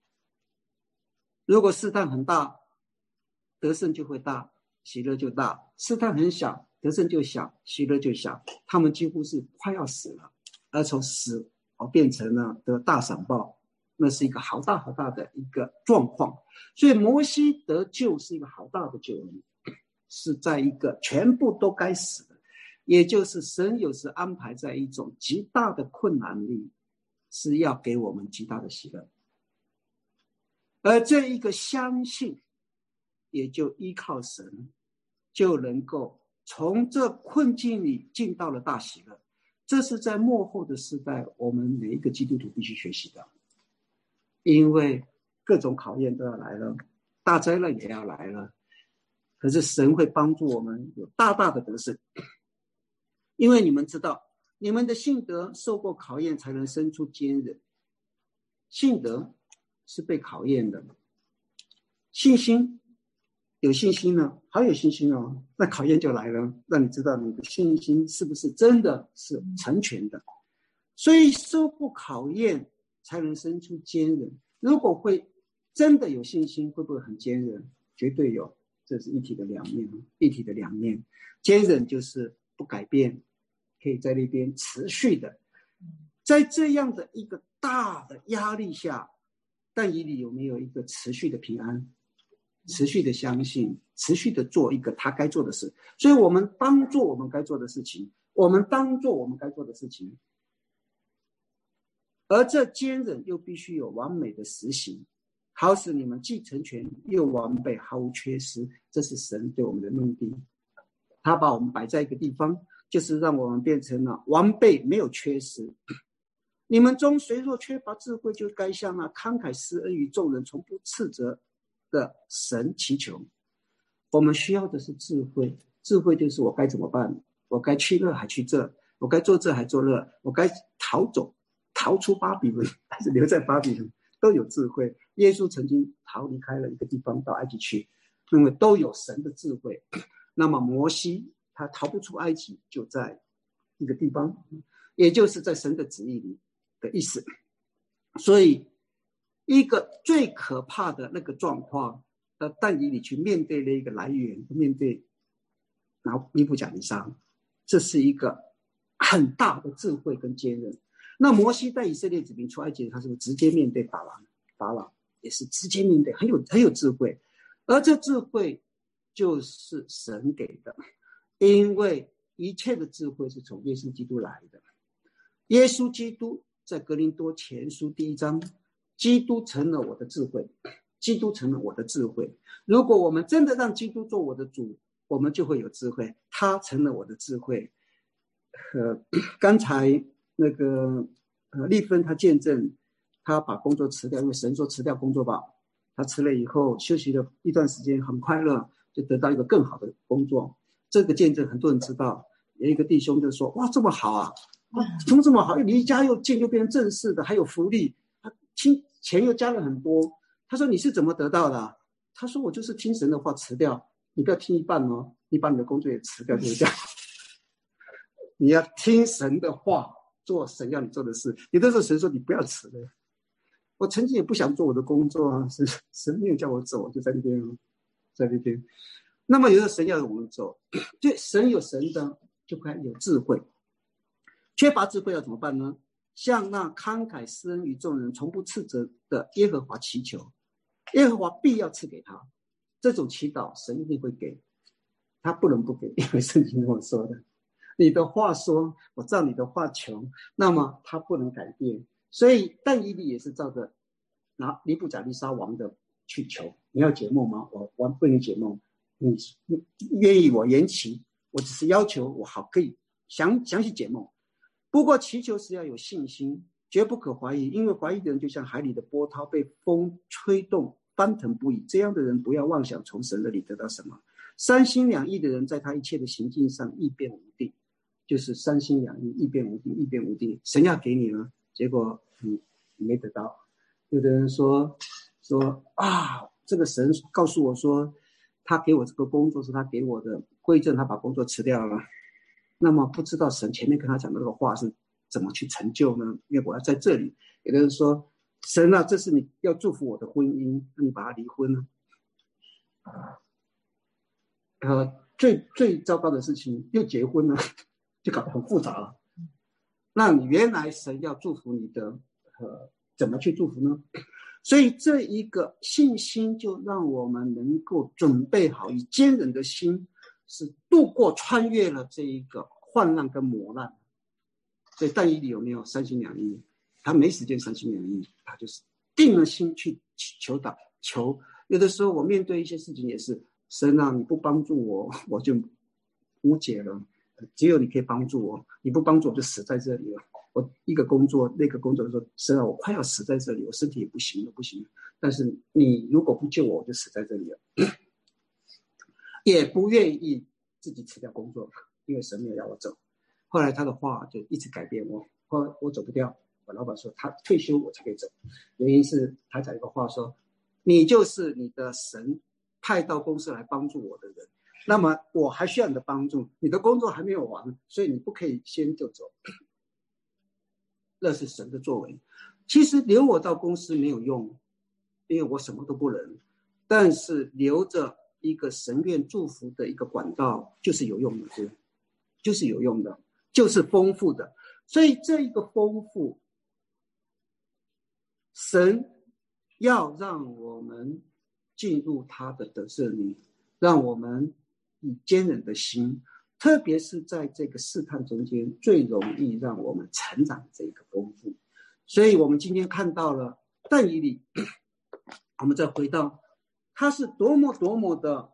如果试探很大，得胜就会大，喜乐就大；试探很小，得胜就小，喜乐就小。他们几乎是快要死了，而从死而变成了得大赏报，那是一个好大好大的一个状况。所以摩西得救是一个好大的救恩，是在一个全部都该死的，也就是神有时安排在一种极大的困难里，是要给我们极大的喜乐。而这一个相信，也就依靠神，就能够从这困境里进到了大喜乐。这是在末后的时代，我们每一个基督徒必须学习的。因为各种考验都要来了，大灾难也要来了，可是神会帮助我们有大大的得胜。因为你们知道，你们的信德受过考验，才能生出坚韧。信德是被考验的，信心有信心呢，好有信心哦，那考验就来了，让你知道你的信心是不是真的是成全的。所以受过考验才能生出坚韧。如果会真的有信心，会不会很坚韧？绝对有，这是一体的两面，一体的两面。坚韧就是不改变，可以在那边持续的。在这样的一个大的压力下，但以理有没有一个持续的平安，持续的相信，持续的做一个他该做的事？所以我们当做我们该做的事情，我们当做我们该做的事情。而这坚韧又必须有完美的实行，好使你们既成全又完备，毫无缺失。这是神对我们的目的。他把我们摆在一个地方，就是让我们变成了完备，没有缺失。你们中谁若缺乏智慧，就该向那慷慨施恩于众人，从不斥责的神祈求。我们需要的是智慧，智慧就是我该怎么办，我该去那还去这，我该做这还做那，我该逃走逃出巴比伦还是留在巴比伦，都有智慧。耶稣曾经逃离开了一个地方到埃及去，因为都有神的智慧。那么摩西他逃不出埃及，就在一个地方，也就是在神的旨意里的意思。所以一个最可怕的那个状况，呃，但以理去面对了一个来源，面对然后尼布甲尼撒，这是一个很大的智慧跟坚韧。那摩西带以色列子民出埃及，他是直接面对法郎，法郎也是直接面对，很有很有智慧。而这智慧就是神给的，因为一切的智慧是从耶稣基督来的。耶稣基督在哥林多前书第一章，基督成了我的智慧，基督成了我的智慧。如果我们真的让基督做我的主，我们就会有智慧，他成了我的智慧。呃，刚才那个呃丽芬他见证，他把工作辞掉，因为神说辞掉工作吧，他辞了以后休息了一段时间，很快乐，就得到一个更好的工作。这个见证很多人知道，有一个弟兄就说：哇，这么好啊，怎么这么好？离家又近，又变成正式的，还有福利，他听钱又加了很多。他说：你是怎么得到的啊？他说：我就是听神的话辞掉。你不要听一半哦，你把你的工作也辞掉就是这样。你要听神的话，做神要你做的事。有的时候神说你不要辞了，我曾经也不想做我的工作啊，神神没有叫我走，就在那边，在那边。那么有的神要我们走，对，神有神的，就该有智慧。缺乏智慧要怎么办呢？向那慷慨施恩于众人，从不斥责的耶和华祈求，耶和华必要赐给他。这种祈祷神一定会给，他不能不给，因为圣经这么说的。你的话说，我照你的话求，那么他不能改变。所以但以理也是照着拿尼布甲尼撒王的去求。你要解梦吗？我我为你解梦，你愿意我延期，我只是要求我好可以详详细解梦。不过祈求时要有信心，绝不可怀疑，因为怀疑的人就像海里的波涛，被风吹动翻腾不已。这样的人不要妄想从神那里得到什么。三心两意的人，在他一切的行径上易变无定，就是三心两意，易变无定，易变无定。神要给你了，结果你没得到。有的人说说啊，这个神告诉我说，他给我这个工作是他给我的，归正他把工作辞掉了。 那么不知道神前面跟他讲的那个话是怎么去成就呢？因为我要在这里，也就是说，神啊，这是你要祝福我的婚姻，那你把它离婚呢？呃，最最糟糕的事情又结婚了，就搞得很复杂了。那你原来神要祝福你的，呃，怎么去祝福呢？所以这一个信心就让我们能够准备好，以坚韧的心，是度过穿越了这一个患难跟磨难。所以但以理有没有三心两意？他没时间三心两意，他就是定了心去求祷求。有的时候我面对一些事情也是，神啊，你不帮助我，我就无解了。只有你可以帮助我，你不帮助我就死在这里了。我一个工作那个工作说，神啊，我快要死在这里，我身体也不行了不行了，但是你如果不救我，我就死在这里了。也不愿意自己辞掉工作，因为神没有要我走。后来他的话就一直改变我，后来我走不掉，我老板说他退休我才可以走，原因是他讲一个话说，你就是你的神派到公司来帮助我的人，那么我还需要你的帮助，你的工作还没有完，所以你不可以先就走。那是神的作为。其实留我到公司没有用，因为我什么都不能，但是留着一个神愿祝福的一个管道就是有用的，就是有用的，就是丰富的。所以这一个丰富，神要让我们进入他的得胜里，让我们以坚韧的心，特别是在这个试探中间最容易让我们成长这个丰富。所以我们今天看到了但以理，我们再回到他是多么多么的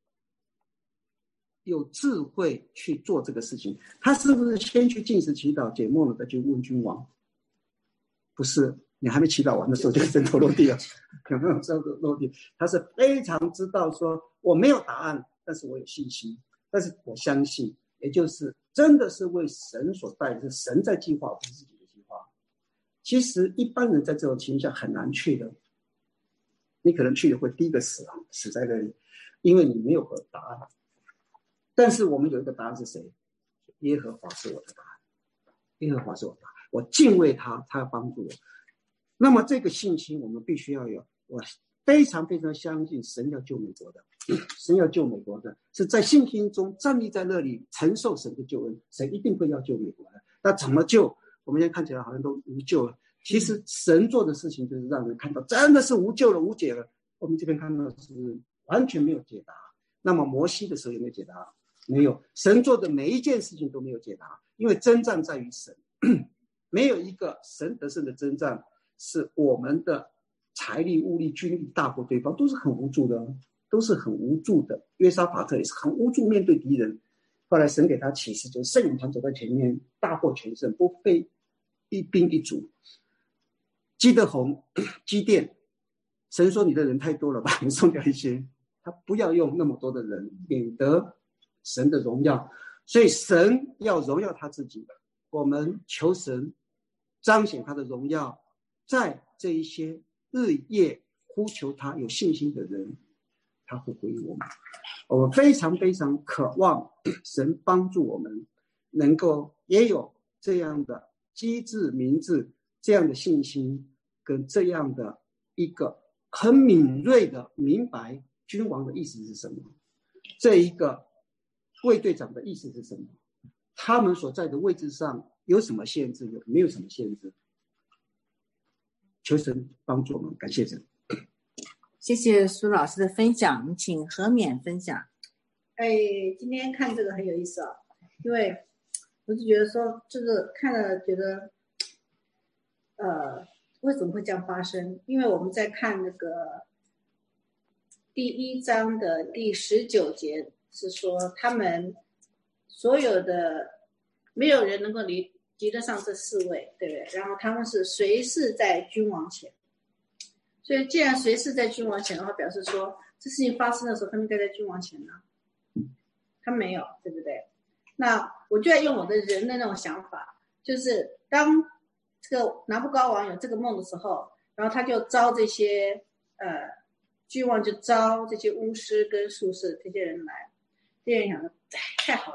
有智慧去做这个事情。他是不是先去禁食祈祷解梦了再去问君王？不是，你还没祈祷完的时候就枕头落地了，有没有枕头落地？他是非常知道说我没有答案，但是我有信心，但是我相信，也就是真的是为神所带，是神在计划，不是自己的计划。其实一般人在这种情况下很难去的，你可能去了会第一个死啊，死在那里，因为你没有个答案。但是我们有一个答案是谁？耶和华是我的答案，耶和华是我的答案，我敬畏他，他要帮助我。那么这个信心我们必须要有，我非常非常相信神要救美国的，神要救美国的，是在信心中站立在那里承受神的救恩，神一定会要救美国的。那怎么救？我们现在看起来好像都无救了，其实神做的事情就是让人看到真的是无救了，无解了。我们这边看到的是完全没有解答。那么摩西的时候有没有解答？没有。神做的每一件事情都没有解答，因为征战在于神，没有一个神得胜的征战是我们的财力物力军力大过对方，都是很无助的，都是很无助的。约沙法特也是很无助面对敌人，后来神给他启示，就是圣勇团走在前面，大获全胜，不费一兵一卒。基德红基甸，神说你的人太多了吧，你送掉一些，他不要用那么多的人，免得神的荣耀。所以神要荣耀他自己，我们求神彰显他的荣耀，在这一些日夜呼求他有信心的人，他会回应我们。我们非常非常渴望神帮助我们能够也有这样的机智明智，这样的信心，跟这样的一个很敏锐的明白君王的意思是什么，这一个卫队长的意思是什么，他们所在的位置上有什么限制，有没有什么限制。求神帮助我们，感谢神。 谢谢苏老师的分享，请何勉分享。 哎，今天看这个很有意思啊，因为我就觉得说这个看了觉得呃为什么会这样发生，因为我们在看那个第一章的第十九节是说他们所有的没有人能够离及得上这四位，对不对？然后他们是随侍在君王前，所以既然随侍在君王前的话，表示说这事情发生的时候他们该在君王前呢，他没有，对不对？那我就要用我的人的那种想法，就是当这个拿布高王有这个梦的时候，然后他就招这些呃君王就招这些巫师跟术士这些人来，这些人想说太好了，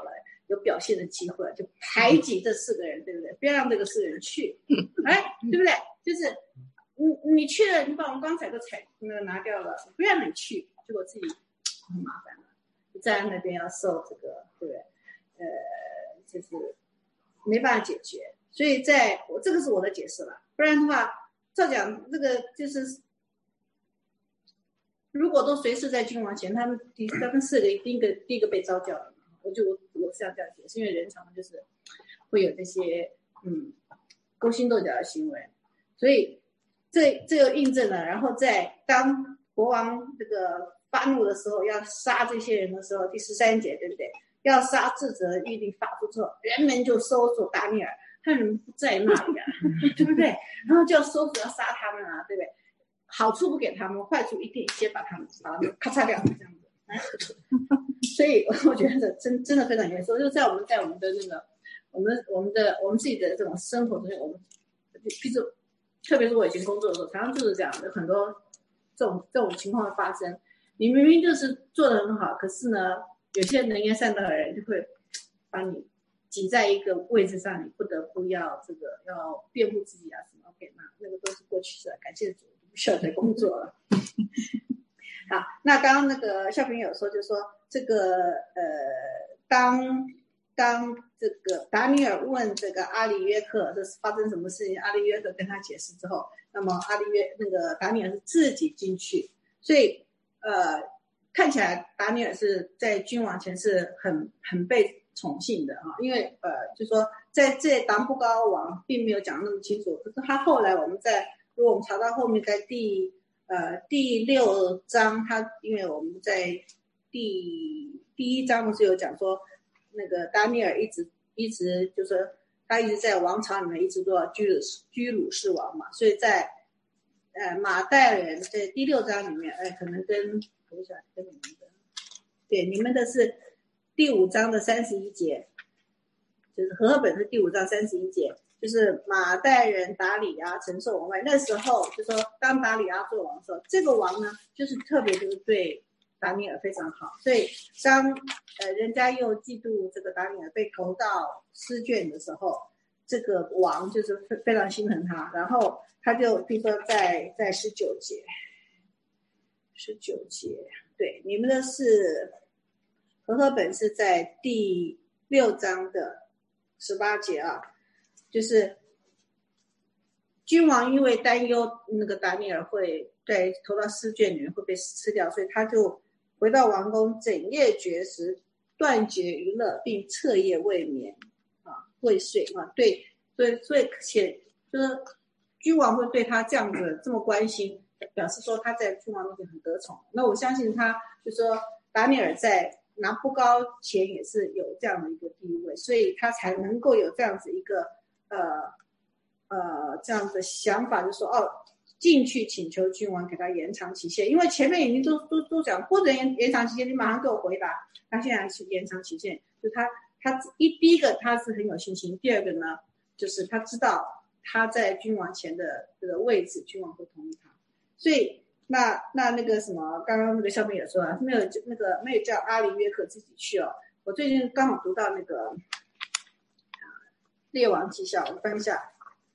有表现的机会，就排挤这四个人，对不对？不要让这个四个人去，哎，对不对？就是你你去了，你把我们刚才的彩那个拿掉了，不让你去，结果自己很麻烦了，在那边要受这个，对不对？呃，就是没办法解决。所以在我这个是我的解释了，不然的话，照讲这个就是，如果都随时在君王前，他们第他们四个第一个第一个被招教了。我就我我是要这样解释，因为人常常就是会有这些嗯勾心斗角的行为，所以这这又印证了。然后在当国王这个发怒的时候，要杀这些人的时候，第十三节对不对？要杀智者的谕令发出之后，人们就搜索达尼尔，他人不在那里啊，对不对？然后就要搜索要杀他们啊，对不对？好处不给他们，坏处一定先把他们把他们咔嚓掉，这样子。所以我觉得真真的非常严肃，就在我们在我们的那个我们我们的我们自己的这种生活中，我们譬如特别是我以前工作的时候，常常就是这样的，很多这种这种情况的发生。你明明就是做得很好，可是呢，有些能言善道的人就会把你挤在一个位置上，你不得不要这个要辩护自己啊什么 OK， 那那个都是过去式，感谢主，不需要再工作了。好，那刚刚那个校评有说，就说这个呃，当当这个达尼尔问这个阿里约克这是发生什么事情，阿里约克跟他解释之后，那么阿里约那个达尼尔是自己进去，所以呃，看起来达尼尔是在君王前是很很被宠幸的啊，因为呃，就说在这达布高王并没有讲那么清楚，可是他后来我们在如果我们查到后面在第呃，第六章，他因为我们在第第一章不是有讲说，那个达尼尔一直一直就是他一直在王朝里面一直做居鲁居鲁士王嘛，所以在呃马代人在第六章里面，哎，可能跟我想跟你们的，对，你们的是第五章的三十一节，就是和合本是第五章三十一节。就是马代人达里亚承受王位，那时候就说当达里亚做王的时候，这个王呢就是特别就是对达尼尔非常好，所以当呃人家又嫉妒这个达尼尔被投到诗卷的时候，这个王就是非常心疼他，然后他就比如说在在十九节，十九节，对，你们的是和合本是在第六章的十八节啊。就是君王因为担忧那个达尼尔会在投到试卷里面会被吃掉，所以他就回到王宫，整夜绝食，断绝娱乐，并彻夜未眠啊，未睡啊。对，所以所以且就是君王会对他这样子这么关心，表示说他在君王面前很得宠。那我相信他就说达尼尔在拿不高前也是有这样的一个地位，所以他才能够有这样子一个。呃呃，这样的想法就是说，哦，进去请求君王给他延长期限，因为前面已经都都都讲或者延延长期限，你马上给我回答。他现在是延长期限，就他他一第一个他是很有信心，第二个呢，就是他知道他在君王前的这个位置，君王会同意他，所以那那那个什么，刚刚那个校评也说了，没有那个没有叫阿里约克自己去哦。我最近刚好读到那个。列王纪下，我翻一下，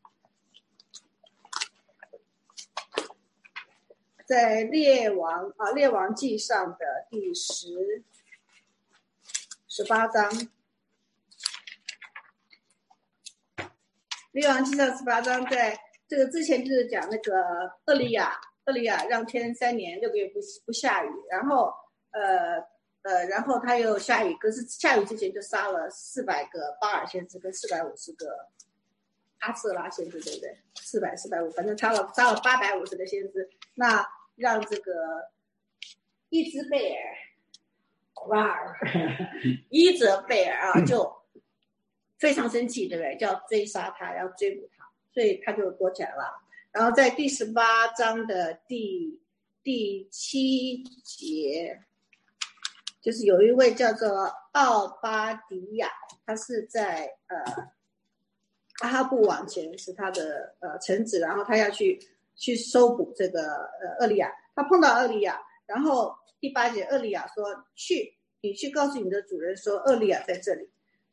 在列王啊列王纪上的第十十八章，列王纪上十八章，在这个之前就是讲那个厄利亚，厄利亚让天三年六个月不不下雨，然后呃。呃，然后他又下雨，可是下雨之前就杀了四百个巴尔先知跟四百五十个阿瑟拉先知，对不对？四百、四百五，反正杀了杀了八百五十个先知，那让这个伊兹贝尔瓦尔伊泽贝尔啊，就非常生气，对不对？就要追杀他，要追捕他，所以他就躲起来了。然后在第十八章的第第七节。就是有一位叫做奥巴迪亚，他是在呃阿哈布王前是他的呃臣子，然后他要去去搜捕这个呃厄利亚，他碰到厄利亚，然后第八节厄利亚说去，你去告诉你的主人说厄利亚在这里，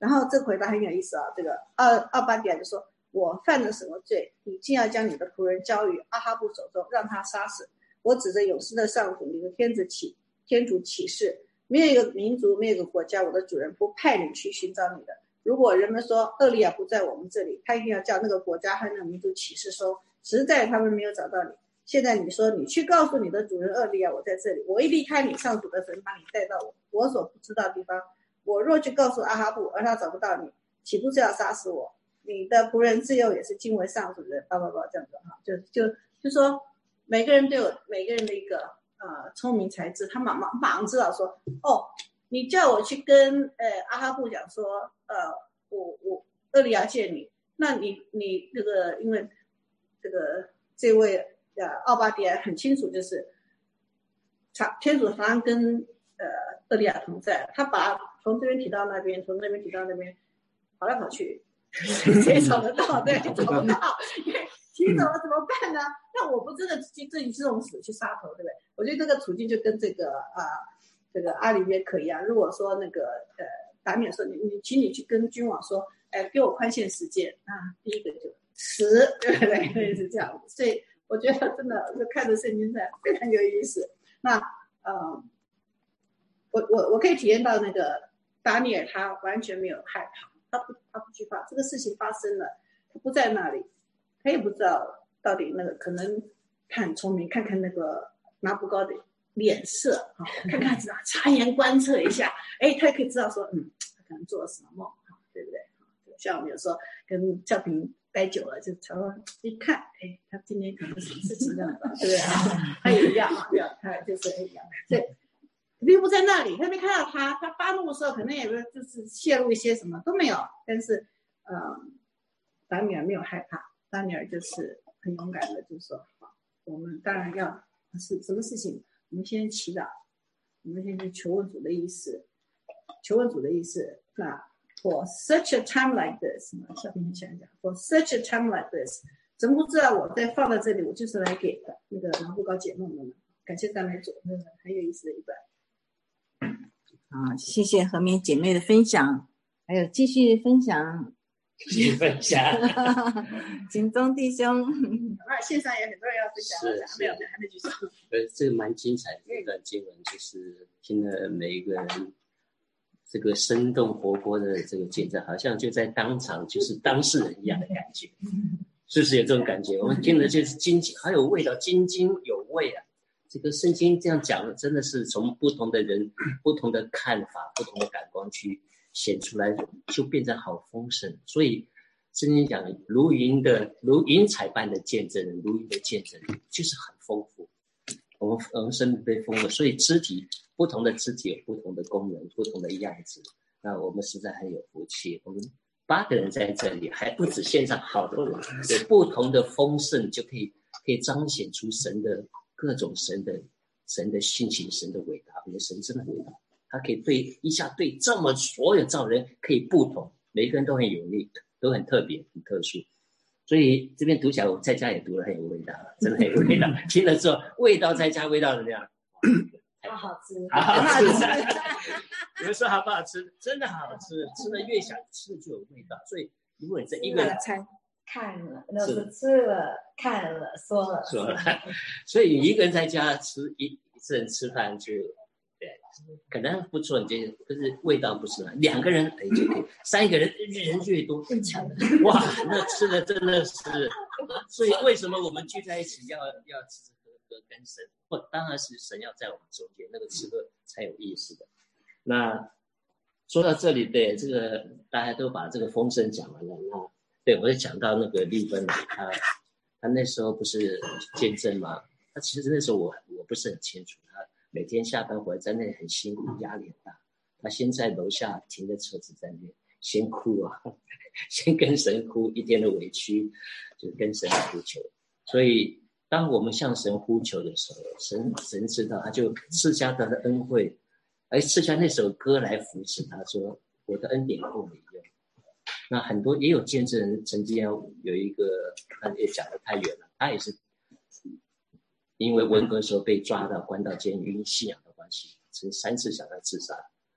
然后这个回答很有意思啊，这个奥奥巴底亚就说：“我犯了什么罪？你竟要将你的仆人交于阿哈布手中，让他杀死？我指着永生的上主，你的天子起天主起誓，没有一个民族，没有一个国家，我的主人不派你去寻找你的。如果人们说厄利亚不在我们这里，他一定要叫那个国家和那个民族起誓说，实在他们没有找到你。现在你说你去告诉你的主人厄利亚，我在这里，我一离开你，上主的神把你带到我我所不知道的地方。我若去告诉阿哈布，而他找不到你，岂不是要杀死我？你的仆人自幼也是敬畏上主的人，叭叭叭这样子哈，就就就说每个人都有每个人的一个呃聪明才智，他马马马上知道说，哦，你叫我去跟呃阿哈布讲说，呃，我我厄利亚见你，那你你这个因为这个这位呃奥巴迪亚很清楚，就是天主常常跟呃厄利亚同在，他把从这边提到那边，从那边提到那边，跑来跑去，谁找得到？对，找不到，因为提走了怎么办呢？那我不真的自己自己这种死去杀头，对不对？我觉得这个处境就跟这个啊、呃，这个阿里约克一样。如果说那个呃达米尔说你你，请你去跟君王说，哎，给我宽限时间，那第一个就死，对不对？是这样子。所以我觉得真的就看着圣经在非常有意思。那呃，我我我可以体验到那个。达尼尔他完全没有害怕，他不他不惧怕，这个事情发生了，他不在那里，他也不知道到底那个可能他很聪明，看看那个拿布高的脸色啊，看看知道察言观测一下，哎，他也可以知道说，嗯，他可能做了什么梦，对不对？像我们有时候跟教廷待久了，就常常一看，哎，他今天可能什么事情这样子，对不对啊？他也一样啊，对吧？他就是一样，所以。并不在那里，他没看到他，他发怒的时候可能也就是泄露一些什么都没有，但是，呃，达米尔没有害怕，达米尔就是很勇敢的，就是说，好，我们当然要是什么事情，我们先祈祷，我们先去求问主的意思，求问主的意思。那 for such a time like this， 小平想讲 for such a time like this， 怎么不知道我再放在这里，我就是来给那个拿布高解梦的呢？感谢赞美主，很有意思的一段。 好，谢谢和美姐妹的分享，还有继续分享， 继续分享， 景宗弟兄， 啊，线上也很多人要分享， 是没有，还没举手。 呃，这个蛮精彩的一段经文，就是听了每一个人这个生动活泼的这个见证，好像就在当场就是当事人一样的感觉，是不是有这种感觉？我们听了就是津津，还有味道，津津有味啊。这个圣经这样讲，真的是从不同的人、不同的看法、不同的感光去显出来，就变成好丰盛。所以圣经讲，如云的、如云彩般的见证人，如云的见证人，就是很丰富。我们我们生命被丰富，所以肢体不同的肢体有不同的功能、不同的样子。那我们实在很有福气。我们八个人在这里，还不止线上好多人，有不同的丰盛，就可以可以彰显出神的。各种神的神的性情，神的伟大，我们神真的伟大，他可以对一下对这么所有造人可以不同，每个人都很有力，都很特别，很特殊。所以这边读起来，我在家也读了很有味道，真的很有味道。听了之后，味道再加味道怎么样？ 好好吃， 好好吃。有人说好不好吃？真的好吃，吃了越想吃就有味道。所以如果你这一个人餐。看了，那是吃了，看了，说了， 说了，所以你一个人在家吃一一次人吃饭就，对，可能不错，你觉得可是味道不是嘛？两个人哎就可以，三个人人越多更强，哇，那吃的真的是，所以为什么我们聚在一起要要吃吃喝喝跟神？不，当然是神要在我们中间，那个吃喝才有意思的。那说到这里，对这个大家都把这个风声讲完了，那。对，我就讲到那个丽芬，他他那时候不是见证吗？他其实那时候我我不是很清楚，他每天下班回来在那里很辛苦，压力很大。他先在楼下停着车子在那边先哭啊，先跟神哭一天的委屈，就跟神呼求。所以当我们向神呼求的时候，神神知道，他就赐下他的恩惠，而赐下那首歌来扶持他，说我的恩典够你用。那很多也有见证人曾经有一个，他也讲得太远了，他也是因为文革时候被抓到关到监狱，因信仰的关系，曾三次想要自杀，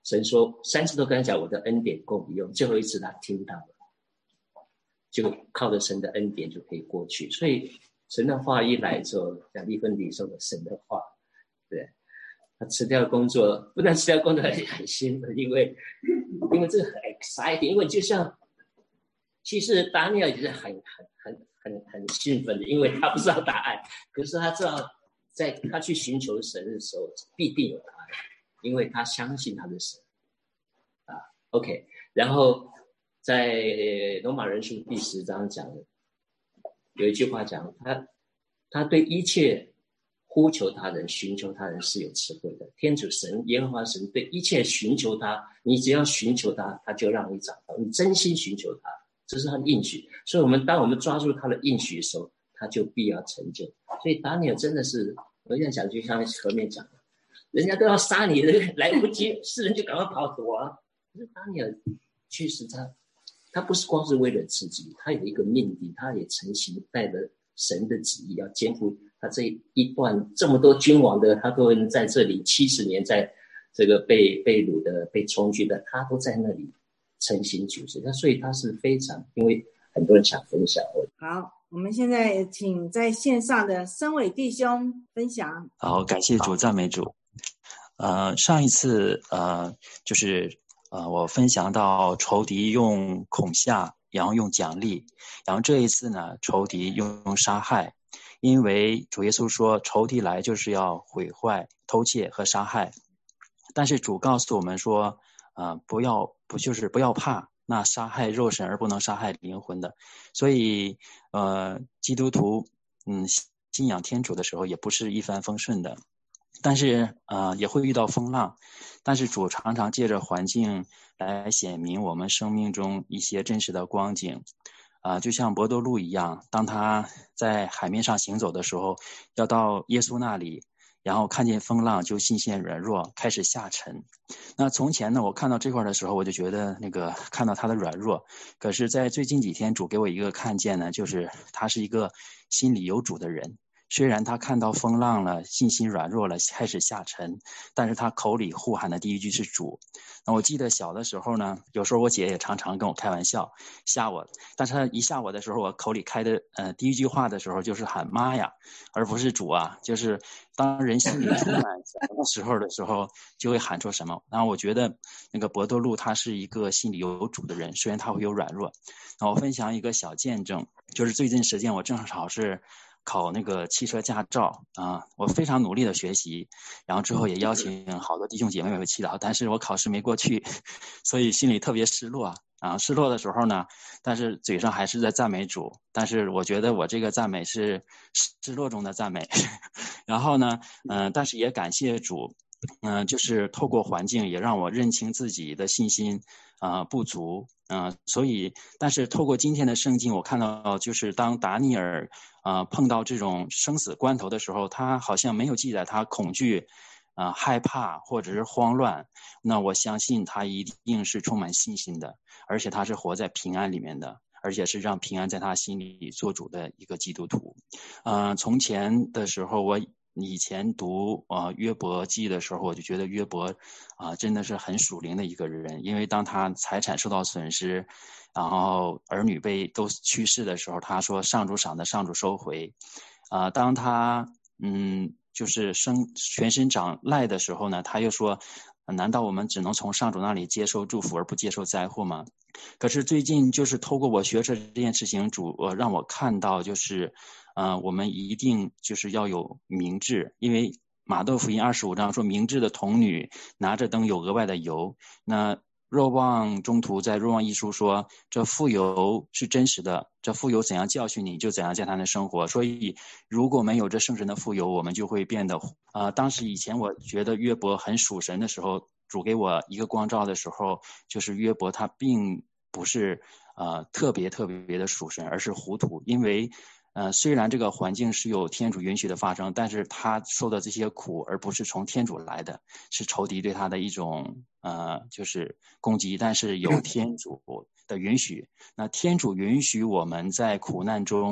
神说三次都跟他讲我的恩典够你用，最后一次他听到了，就靠着神的恩典就可以过去。所以神的话一来之后，像利芬迪说的神的话，对，他辞掉工作，不但辞掉工作还很兴奋，因为因为这个很 exciting， 因为就像其实达尼尔也是很很很很很兴奋的，因为他不知道答案，可是他知道在他去寻求神的时候必定有答案，因为他相信他的神啊。OK， 然后在罗马人书第十章讲的有一句话讲，他他对一切呼求他人寻求他人是有智慧的。天主神耶和华神对一切寻求他，你只要寻求他，他就让你找到，你真心寻求他，这是他的应许。所以我们当我们抓住他的应许的时候，他就必要成就。所以达尼尔真的是，我现在讲就像前面讲的，人家都要杀你，来不及，世人就赶快跑躲啊。可是达尼尔确实他他不是光是为了自己，他有一个命的，他也诚心带着神的旨意要肩负他这一段这么多君王的，他都能在这里七十年，在这个被被掳的被充军的，他都在那里诚心主持。那所以他是非常，因为很多人想分享。 好，我们现在请在线上的申伟弟兄分享。 好，感谢主，赞美主。呃，上一次呃就是呃我分享到仇敌用恐吓，然后用奖励，然后这一次呢，仇敌用杀害。因为主耶稣说仇敌来就是要毁坏、偷窃和杀害，但是主告诉我们说呃不要不就是不要怕那杀害肉身而不能杀害灵魂的。所以呃基督徒嗯信仰天主的时候也不是一帆风顺的，但是呃也会遇到风浪，但是主常常借着环境来显明我们生命中一些真实的光景。啊、呃，就像伯多禄一样，当他在海面上行走的时候，要到耶稣那里，然后看见风浪就信心软弱，开始下沉。那从前呢，我看到这块的时候，我就觉得那个看到他的软弱。可是在最近几天，主给我一个看见呢，就是他是一个心里有主的人。虽然他看到风浪了，信心软弱了，开始下沉，但是他口里呼喊的第一句是主。那我记得小的时候呢，有时候我姐也常常跟我开玩笑吓我，但是她一吓我的时候，我口里开的呃第一句话的时候就是喊妈呀，而不是主啊。就是当人心里充满什么时候的时候，就会喊出什么。然后我觉得那个伯多禄他是一个心里有主的人，虽然他会有软弱。那我分享一个小见证，就是最近时间我正好是考那个汽车驾照啊，我非常努力的学习，然后之后也邀请好多弟兄姐妹为我祈祷，但是我考试没过去，所以心里特别失落啊。失落的时候呢，但是嘴上还是在赞美主，但是我觉得我这个赞美是失落中的赞美。然后呢，嗯、呃，但是也感谢主，嗯、呃，就是透过环境也让我认清自己的信心啊、呃、不足。嗯、呃，所以，但是透过今天的圣经，我看到就是当达尼尔啊、呃、碰到这种生死关头的时候，他好像没有记载他恐惧、啊、呃、害怕或者是慌乱。那我相信他一定是充满信心的，而且他是活在平安里面的，而且是让平安在他心里做主的一个基督徒。嗯、呃，从前的时候我。以前读呃约伯记的时候，我就觉得约伯啊、呃、真的是很属灵的一个人，因为当他财产受到损失，然后儿女被都去世的时候，他说上主赏的上主收回。啊、呃，当他嗯就是生全身长癞的时候呢，他又说难道我们只能从上主那里接受祝福而不接受灾祸吗？可是最近就是透过我学这这件事情，主呃让我看到就是呃我们一定就是要有明智，因为马窦福音二十五章说明智的童女拿着灯有额外的油。那若望中途在若望一书说这傅油是真实的，这傅油怎样教训你就怎样健康的生活，所以如果没有这圣神的傅油，我们就会变得呃当时以前我觉得约伯很属神的时候，主给我一个光照的时候，就是约伯他并不是呃特别特别的属神，而是糊涂。因为呃虽然这个环境是有天主允许的发生，但是他受的这些苦而不是从天主来的，是仇敌对他的一种呃就是攻击，但是有天主的允许。那天主允许我们在苦难中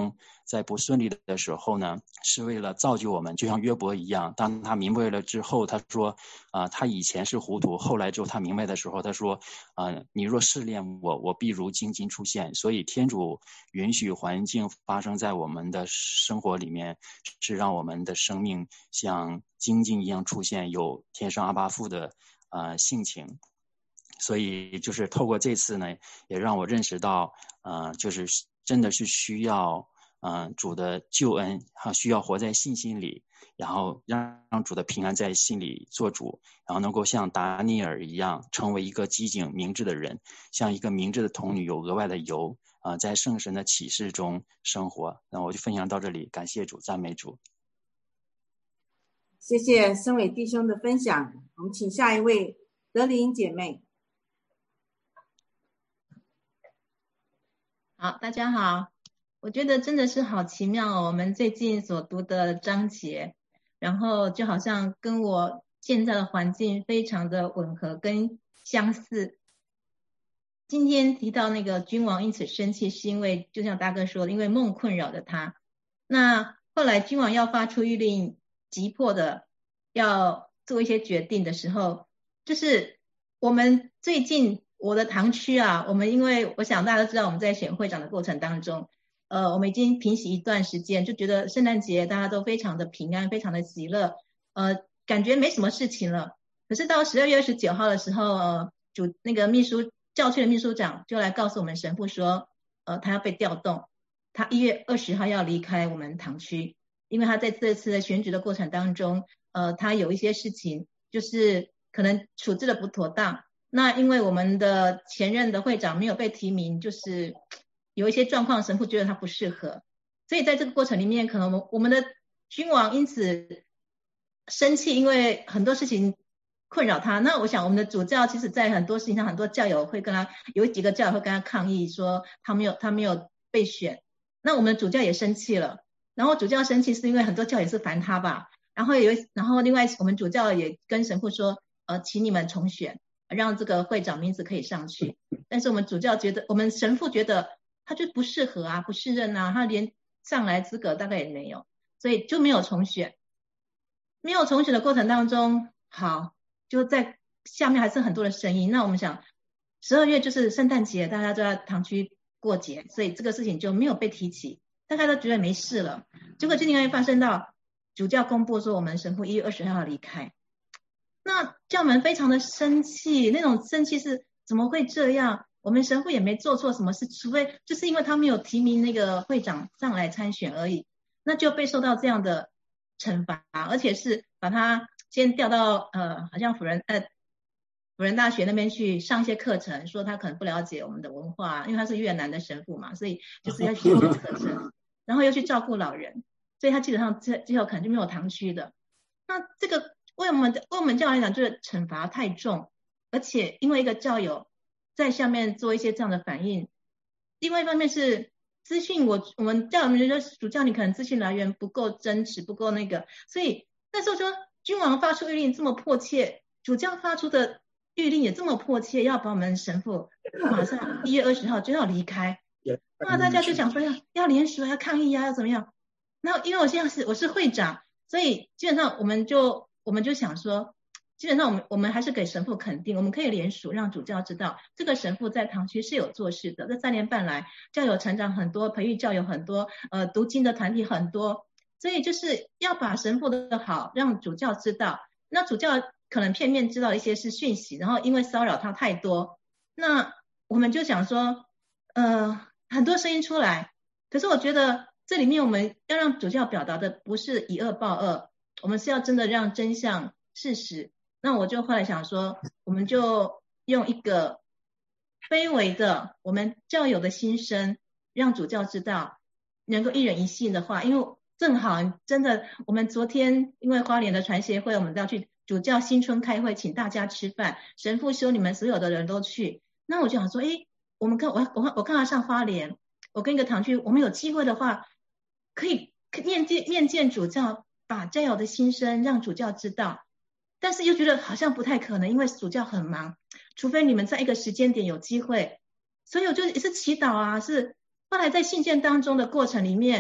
在不顺利的时候呢，是为了造就我们，就像约伯一样，当他明白了之后，他说啊、呃，他以前是糊涂，后来之后他明白的时候，他说啊、呃，你若试炼我，我必如精金出现。所以天主允许环境发生在我们的生活里面，是让我们的生命像精金一样出现，有天上阿爸父的呃性情。所以就是透过这次呢，也让我认识到，呃，就是真的是需要，嗯、呃，主的救恩，哈，需要活在信心里，然后让让主的平安在心里做主，然后能够像达尼尔一样，成为一个机警明智的人，像一个明智的童女，有额外的油啊、呃，在圣神的启示中生活。那我就分享到这里，感谢主，赞美主。 谢谢申伟弟兄的分享，我们请下一位德琳姐妹。 好，大家好，我觉得真的是好奇妙哦，我们最近所读的章节，然后就好像跟我现在的环境非常的吻合跟相似。今天提到那个君王因此生气，是因为就像大哥说的，因为梦困扰着他。那后来君王要发出谕令，急迫的要做一些决定的时候，就是我们最近我的堂区啊，我们因为我想大家都知道我们在选会长的过程当中，呃，我们已经平息一段时间，就觉得圣诞节大家都非常的平安，非常的喜乐，呃，感觉没什么事情了。可是到十二月二十九号的时候，呃，主那个秘书教区的秘书长就来告诉我们神父说，呃，他要被调动，他一月二十号要离开我们堂区，因为他在这次的选举的过程当中，呃，他有一些事情就是可能处置的不妥当。那因为我们的前任的会长没有被提名，就是有一些状况，神父觉得他不适合，所以在这个过程里面，可能我们我们的君王因此生气，因为很多事情困扰他。那我想我们的主教其实在很多事情上，很多教友会跟他，有几个教友会跟他抗议说他没有他没有被选。那我们的主教也生气了，然后主教生气是因为很多教友也是烦他吧，然后有然后另外我们主教也跟神父说，呃，请你们重选，让这个会长名字可以上去。但是我们主教觉得，我们神父觉得他就不适合啊，不适任啊，他连上来资格大概也没有，所以就没有重选。没有重选的过程当中，好，就在下面还是很多的声音。那我们想十二月就是圣诞节，大家都在堂区过节，所以这个事情就没有被提起，大家都觉得没事了。结果今天会发生到主教公布说我们神父一月二十号要离开，那教门非常的生气，那种生气是怎么会这样？我们神父也没做错什么事，除非就是因为他没有提名那个会长上来参选而已，那就被受到这样的惩罚，而且是把他先调到呃，好像辅仁呃辅仁大学那边去上一些课程，说他可能不了解我们的文化，因为他是越南的神父嘛，所以就是要学一些课程，然后又去照顾老人，所以他基本上之之后可能就没有堂区的。那这个为我们为我们教友来讲，就是惩罚太重，而且因为一个教友在下面做一些这样的反应，另外一方面是资讯，我我们教友们觉得主教你可能资讯来源不够真实，不够那个，所以那时候说君王发出谕令这么迫切，主教发出的谕令也这么迫切，要把我们神父马上一月二十号就要离开，那大家就想说要要联署要抗议啊，要怎么样？然后因为我现在是我是会长，所以基本上我们就我们就想说，基本上我们我们还是给神父肯定，我们可以联署让主教知道这个神父在堂区是有做事的。这三年半来，教友成长很多，培育教友很多，呃，读经的团体很多，所以就是要把神父的好让主教知道。那主教可能片面知道一些是讯息，然后因为骚扰他太多，那我们就想说，呃，很多声音出来，可是我觉得这里面我们要让主教表达的不是以恶报恶，我们是要真的让真相事实。那我就后来想说，我们就用一个卑微的我们教友的心声，让主教知道，能够一人一信的话，因为正好真的，我们昨天因为花莲的传协会，我们要去主教新春开会，请大家吃饭，神父修你们所有的人都去。那我就想说，诶，我们看我我我看他上花莲，我跟一个堂区，我们有机会的话，可以面见面见主教，把教友的心声让主教知道。但是又觉得好像不太可能，因为主教很忙，除非你们在一个时间点有机会。所以我就也是祈祷啊，是后来在信件当中的过程里面，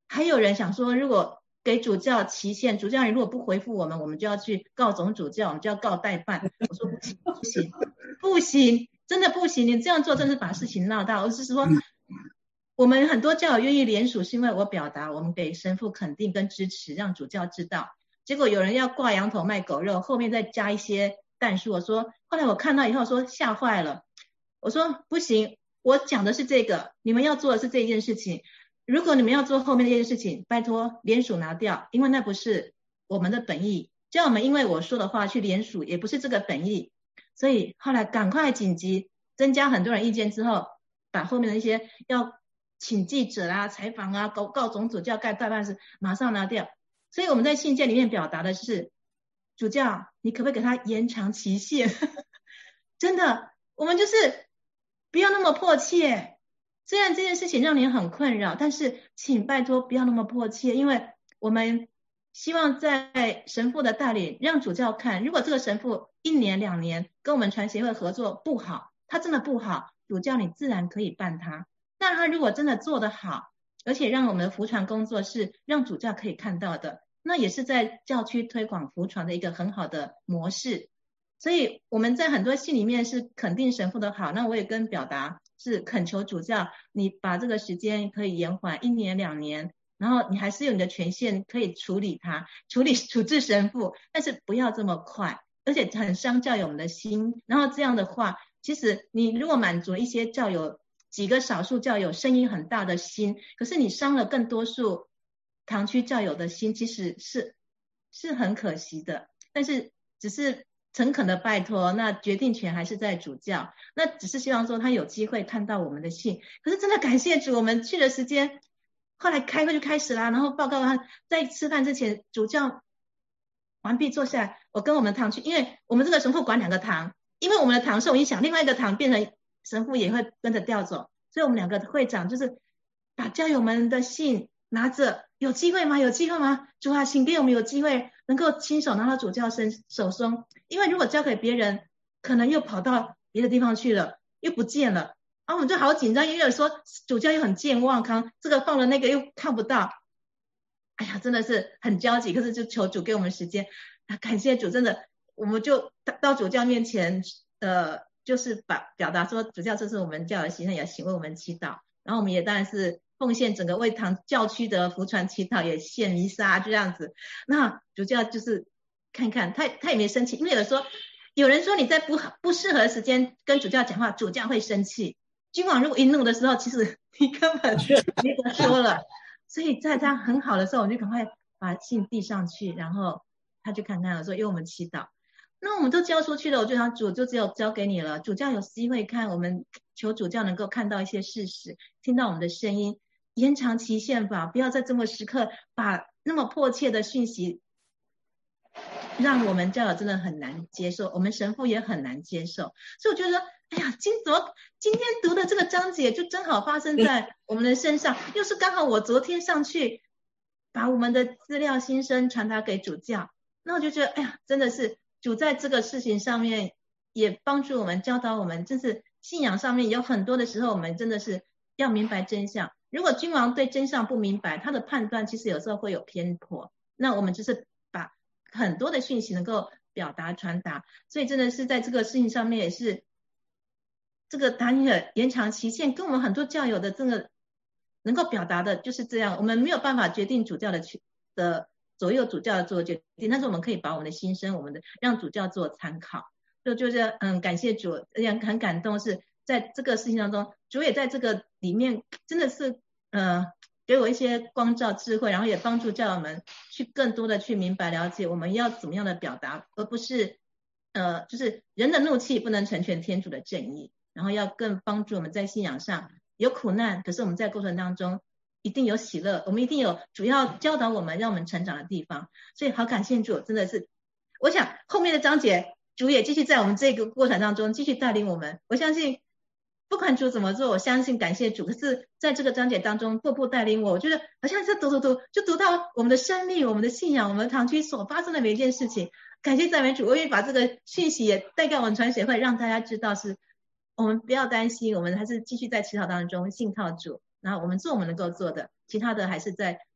还有人想说，如果给主教期限，主教如果不回复我们，我们就要去告总主教，我们就要告代办。我说不行不行不行，真的不行，你这样做真是把事情闹大。我是说，我们很多教友愿意联署，是因为我表达我们给神父肯定跟支持，让主教知道。结果有人要挂羊头卖狗肉，后面再加一些但书。我说，后来我看到以后说吓坏了，我说不行，我讲的是这个，你们要做的是这件事情。如果你们要做后面这件事情，拜托联署拿掉，因为那不是我们的本意。叫我们因为我说的话去联署，也不是这个本意。所以后来赶快紧急增加很多人意见之后，把后面的一些要请记者啊、采访啊、告告总主教、盖代办事马上拿掉。所以我们在信件里面表达的是，主教，你可不可以给他延长期限？真的，我们就是不要那么迫切。虽然这件事情让你很困扰，但是请拜托不要那么迫切，因为我们希望在神父的带领让主教看，如果这个神父一年两年跟我们传协会合作不好，他真的不好，主教你自然可以办他。那他如果真的做得好，而且让我们的福传工作是让主教可以看到的，那也是在教区推广福传的一个很好的模式。所以我们在很多信里面是肯定神父的好，那我也跟表达是恳求主教，你把这个时间可以延缓一年两年，然后你还是有你的权限可以处理它，处理处置神父，但是不要这么快，而且很伤教友们的心。然后这样的话，其实你如果满足一些教友几个少数教友声音很大的心，可是你伤了更多数堂区教友的心，其实是是很可惜的。但是只是诚恳的拜托，那决定权还是在主教，那只是希望说他有机会看到我们的信。可是真的感谢主，我们去的时间后来开会就开始啦，然后报告他在吃饭之前主教完毕坐下来，我跟我们堂区，因为我们这个神父管两个堂，因为我们的堂受影响，另外一个堂变成神父也会跟着调走，所以我们两个会长就是把教友们的信拿着，有机会吗？有机会吗？主啊，请给我们有机会能够亲手拿到主教身手中，因为如果交给别人，可能又跑到别的地方去了，又不见了，然后我们就好紧张，因为有时候主教又很健忘，看这个放了那个又看不到，哎呀，真的是很焦急。可是就求主给我们时间，啊，感谢主，真的，我们就到主教面前，呃，就是把表达说，主教这是我们教的心，也请为我们祈祷。然后我们也当然是奉献整个为堂教区的福传祈祷，也献弥撒这样子。那主教就是看看他，他也没生气，因为有时候有人说你在不不适合的时间跟主教讲话，主教会生气。君王如果一怒的时候，其实你根本没得说了。所以在他很好的时候，我就赶快把信递上去，然后他就看看了，说因为我们祈祷。那我们都交出去了，我就想主就只有交给你了。主教有机会看，我们求主教能够看到一些事实，听到我们的声音，延长期限吧，不要在这么时刻把那么迫切的讯息让我们教友真的很难接受，我们神父也很难接受。所以我觉得哎呀，今怎么今天读的这个章节就正好发生在我们的身上，又是刚好我昨天上去把我们的资料心声传达给主教，那我就觉得哎呀，真的是主在这个事情上面也帮助我们，教导我们，就是信仰上面有很多的时候我们真的是要明白真相。如果君王对真相不明白，他的判断其实有时候会有偏颇，那我们就是把很多的讯息能够表达传达。所以真的是在这个事情上面也是这个达尼尔延长期限跟我们很多教友的这个能够表达的就是这样。我们没有办法决定主教的的左右主教做决定，但是我们可以把我们的心声，我们的让主教做参考。就就是嗯，感谢主，也很感动，是在这个事情当中，主也在这个里面真的是呃给我一些光照智慧，然后也帮助教友们去更多的去明白了解我们要怎么样的表达，而不是呃就是人的怒气不能成全天主的正义，然后要更帮助我们在信仰上有苦难，可是我们在过程当中一定有喜乐，我们一定有主要教导我们让我们成长的地方。所以好感谢主，真的是我想后面的章节主也继续在我们这个过程当中继续带领我们。我相信不管主怎么做，我相信感谢主，可是在这个章节当中步步带领我，我觉得好像是读读读就读到我们的生命，我们的信仰，我们堂区所发生的每一件事情。感谢赞美主，我愿意把这个讯息也带给我们传协会，让大家知道是我们不要担心，我们还是继续在祈祷当中信靠主，然后我们做我们能够做的，其他的还是在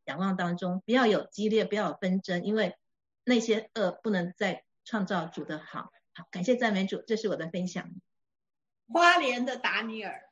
仰望当中，不要有激烈，不要有纷争，因为那些恶不能再创造主的好。好，感谢赞美主，这是我的分享。 花莲的达尼尔。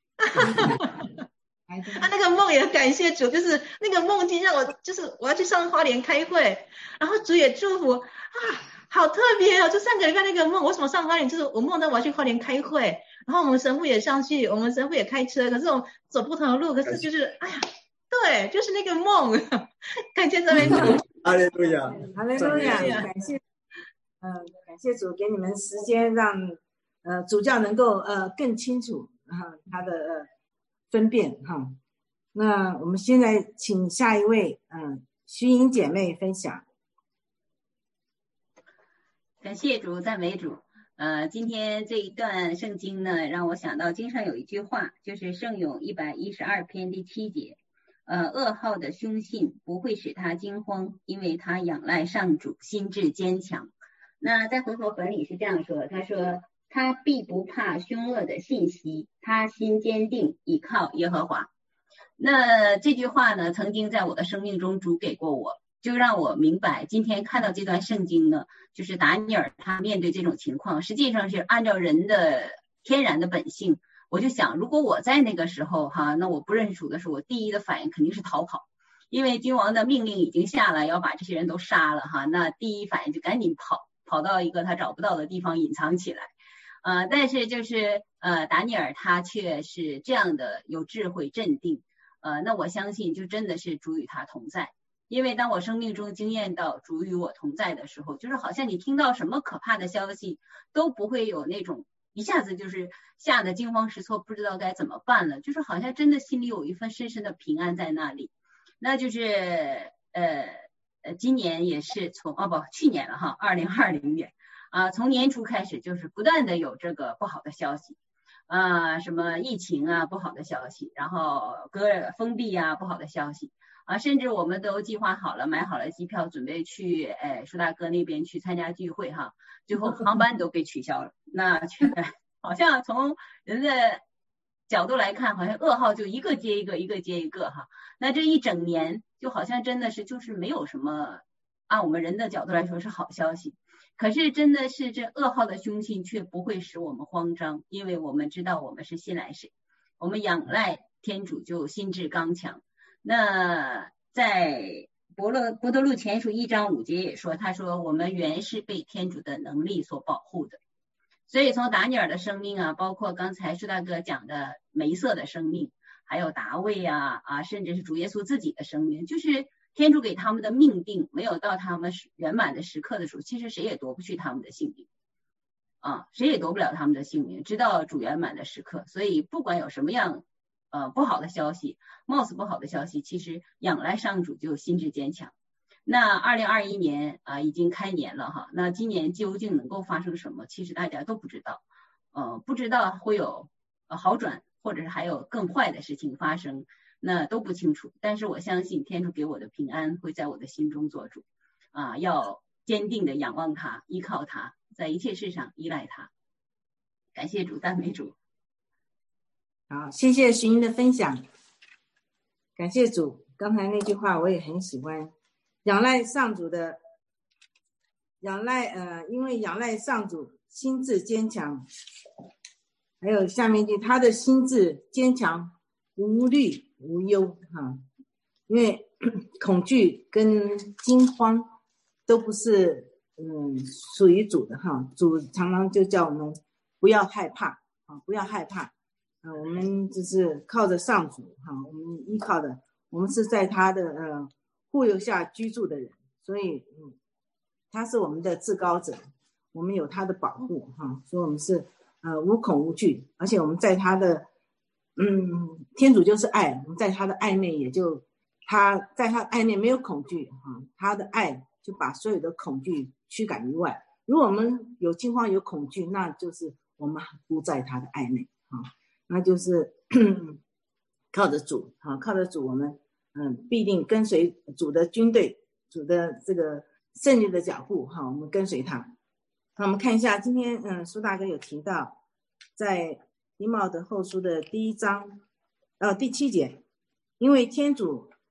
他那个梦也感谢主，就是那个梦境让我，就是我要去上花莲开会，然后主也祝福啊，好特别哦！就上个礼拜那个梦，我为什么上花莲？就是我梦到我要去花莲开会，然后我们神父也上去，我们神父也开车，可是我们走不同的路，可是就是哎呀，对，就是那个梦，感谢赞美主， 哈利路亚， 哈利路亚，感谢，嗯、呃，感谢主给你们时间让，呃主教能够呃更清楚啊、呃、他的呃。分辨哈，那我们现在请下一位，嗯，徐莹姐妹分享。 感谢主，赞美主。呃，今天这一段圣经呢，让我想到经上有一句话，就是圣咏一百一十二篇第七节，呃，噩耗的凶信不会使他惊慌，因为他仰赖上主，心志坚强。那在和合本里是这样说，他说，他必不怕凶恶的信息，他心坚定，倚靠耶和华。那这句话呢，曾经在我的生命中主给过我，就让我明白，今天看到这段圣经呢，就是达尼尔他面对这种情况，实际上是按照人的天然的本性。我就想，如果我在那个时候哈，那我不认识主的时候，我第一的反应肯定是逃跑，因为君王的命令已经下了，要把这些人都杀了哈，那第一反应就赶紧跑，跑到一个他找不到的地方隐藏起来。呃，但是就是呃，达尼尔他却是这样的有智慧镇定，呃，那我相信就真的是主与他同在，因为当我生命中经验到主与我同在的时候，就是好像你听到什么可怕的消息都不会有那种一下子就是吓得惊慌失措，不知道该怎么办了，就是好像真的心里有一份深深的平安在那里。那就是呃呃，今年也是从哦不去年了哈，二零二零年。啊，从年初开始就是不断的有这个不好的消息，啊，什么疫情啊不好的消息，然后隔封闭啊不好的消息，啊，甚至我们都计划好了，买好了机票，准备去哎舒大哥那边去参加聚会哈，最后航班都被取消了。那好像从人的角度来看，好像噩耗就一个接一个，一个接一个哈。那这一整年就好像真的是就是没有什么，按我们人的角度来说是好消息。可是真的是这噩耗的凶信却不会使我们慌张，因为我们知道我们是信赖谁，我们仰赖天主就心志刚强。那在伯勒伯多禄前书一章五节也说，他说我们原是被天主的能力所保护的。所以从达尼尔的生命啊，包括刚才舒大哥讲的梅瑟的生命，还有达卫啊啊，甚至是主耶稣自己的生命，就是天主给他们的命定没有到他们圆满的时刻的时候，其实谁也夺不去他们的性命啊，谁也夺不了他们的性命，直到主圆满的时刻。所以不管有什么样呃不好的消息，貌似不好的消息，其实仰赖上主就心志坚强。那二零二一年啊已经开年了哈，那今年究竟能够发生什么，其实大家都不知道，呃不知道会有呃好转，或者是还有更坏的事情发生。那都不清楚，但是我相信天主给我的平安会在我的心中做主啊，要坚定的仰望他，依靠他，在一切事上依赖他。感谢主，赞美主。 好，谢谢徐英的分享，感谢主。刚才那句话我也很喜欢，仰赖上主的仰赖呃，因为仰赖上主，心志坚强。还有下面一句，他的心志坚强，无虑无忧哈，因为恐惧跟惊慌都不是嗯属于主的哈，主常常就叫我们不要害怕啊，不要害怕啊，我们就是靠着上主哈，我们依靠的，我们是在他的呃护佑下居住的人，所以嗯，他是我们的至高者，我们有他的保护哈，所以我们是呃无恐无惧，而且我们在他的嗯，天主就是爱，我们在他的爱内也就他在他的爱内没有恐惧哈，他的爱就把所有的恐惧驱赶于外。如果我们有惊慌有恐惧，那就是我们不在他的爱内哈，那就是靠着主哈，靠着主我们嗯必定跟随主的军队，主的这个胜利的脚步哈，我们跟随他。那我们看一下今天嗯苏大哥有提到在提摩太后书的第一章呃第七节，因为天主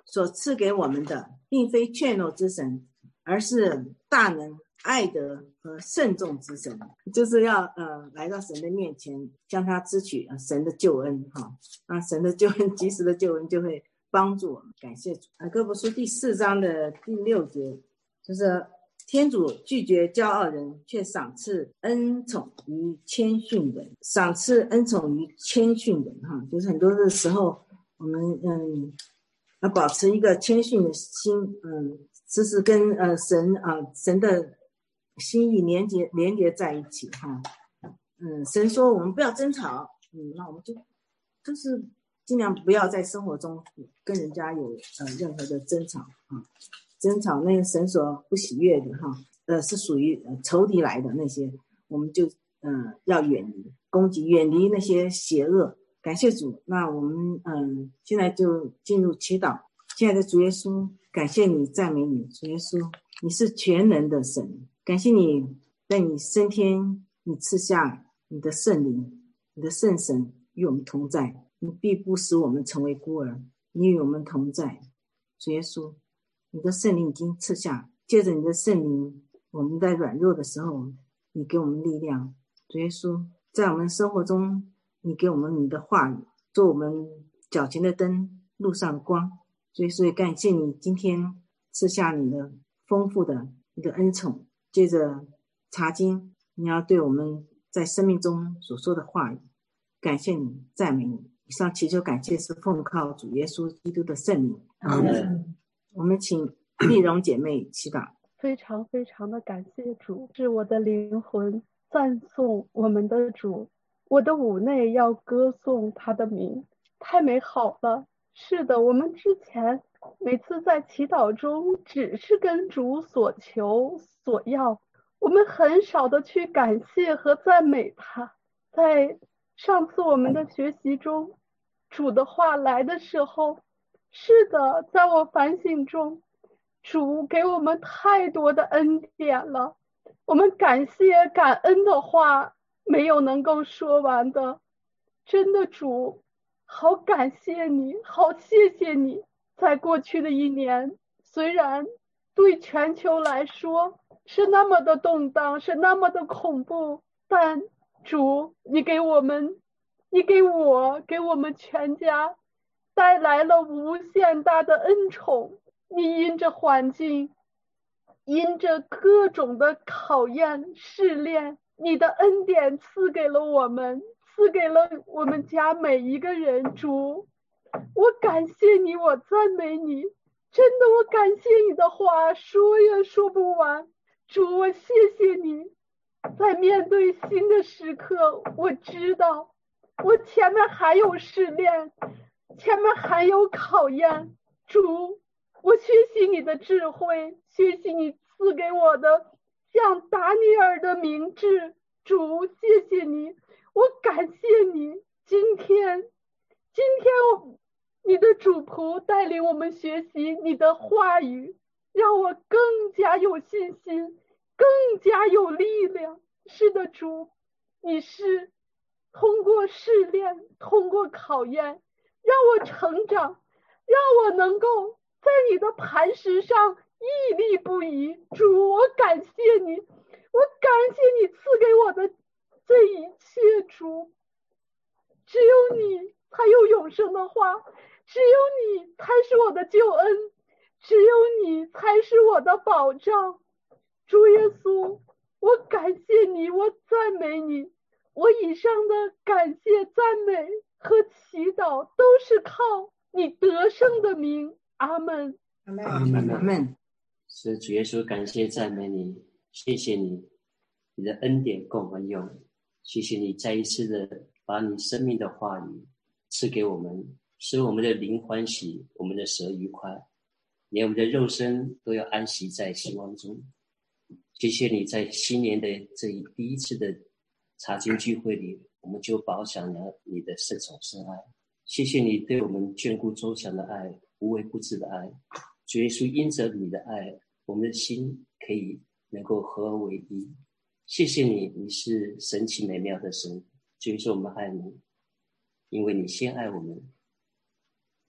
所赐给我们的，并非怯懦之神，而是大能、爱德和慎重之神，就是要呃来到神的面前，向他支取、呃、神的救恩哈。那神的救恩，及时的救恩就会帮助我们。感谢主。雅各伯书第四章的第六节，就是天主拒绝骄傲人，却赏赐恩宠于谦逊人。赏赐恩宠于谦逊人哈，就是很多的时候，我们嗯要保持一个谦逊的心，嗯，时时跟呃神啊、呃、神的心意连接连接在一起哈。嗯，神说我们不要争吵，嗯，那我们就就是尽量不要在生活中跟人家有呃任何的争吵啊。争吵那个神所不喜悦的哈，呃是属于呃仇敌来的那些，我们就嗯、呃、要远离攻击，远离那些邪恶。感谢主。那我们嗯、呃、现在就进入祈祷。亲爱的主耶稣，感谢你，赞美你，主耶稣，你是全能的神，感谢你在你升天，你赐下你的圣灵，你的圣神与我们同在，你必不使我们成为孤儿，你与我们同在。主耶稣，你的圣灵已经赐下，借着你的圣灵，我们在软弱的时候，你给我们力量。主耶稣，在我们生活中，你给我们你的话语，做我们脚前的灯，路上的光。所以所以感谢你今天赐下你的丰富的你的恩宠，借着查经，你要对我们在生命中所说的话语，感谢你，赞美你。以上祈求感谢是奉靠主耶稣基督的圣名。阿们。我们请丽蓉姐妹祈祷。 非常非常的感谢主，是我的灵魂赞颂我们的主，我的五内要歌颂他的名，太美好了。是的，我们之前每次在祈祷中只是跟主所求所要，我们很少的去感谢和赞美他。在上次我们的学习中，主的话来的时候，是的，在我反省中，主给我们太多的恩典了，我们感谢感恩的话没有能够说完的。真的主，好感谢你，好谢谢你。在过去的一年，虽然对全球来说是那么的动荡，是那么的恐怖，但主，你给我们，你给我，给我们全家带来了无限大的恩宠。你因着环境，因着各种的考验试炼，你的恩典赐给了我们，赐给了我们家每一个人。主，我感谢你，我赞美你，真的我感谢你的话说也说不完。主，我谢谢你。在面对新的时刻，我知道我前面还有试炼，前面还有考验。主，我学习你的智慧，学习你赐给我的像达尼尔的明智。主，谢谢你，我感谢你。今天今天我你的主仆带领我们学习你的话语，让我更加有信心，更加有力量。是的，主，你是通过试炼，通过考验，让我成长，让我能够在你的磐石上屹立不移。主，我感谢你，我感谢你赐给我的这一切。主，只有你才有永生的话，只有你才是我的救恩，只有你才是我的保障。主耶稣，我感谢你，我赞美你。我以上的感谢、赞美和祈祷都是靠你得胜的名。阿们。 阿们。阿们。 是主耶稣，感谢赞美你，谢谢你，你的恩典够我们用。谢谢你再一次的把你生命的话语赐给我们，使我们的灵欢喜，我们的舌愉快，连我们的肉身都要安息在希望中。谢谢你在新年的这一第一次的查经聚会里，我们就饱享了你的圣宠圣爱。谢谢你对我们眷顾周详的爱，无微不至的爱。主耶稣，因着你的爱，我们的心可以能够合而为一。谢谢你，你是神奇美妙的神。主耶稣，我们爱你，因为你先爱我们。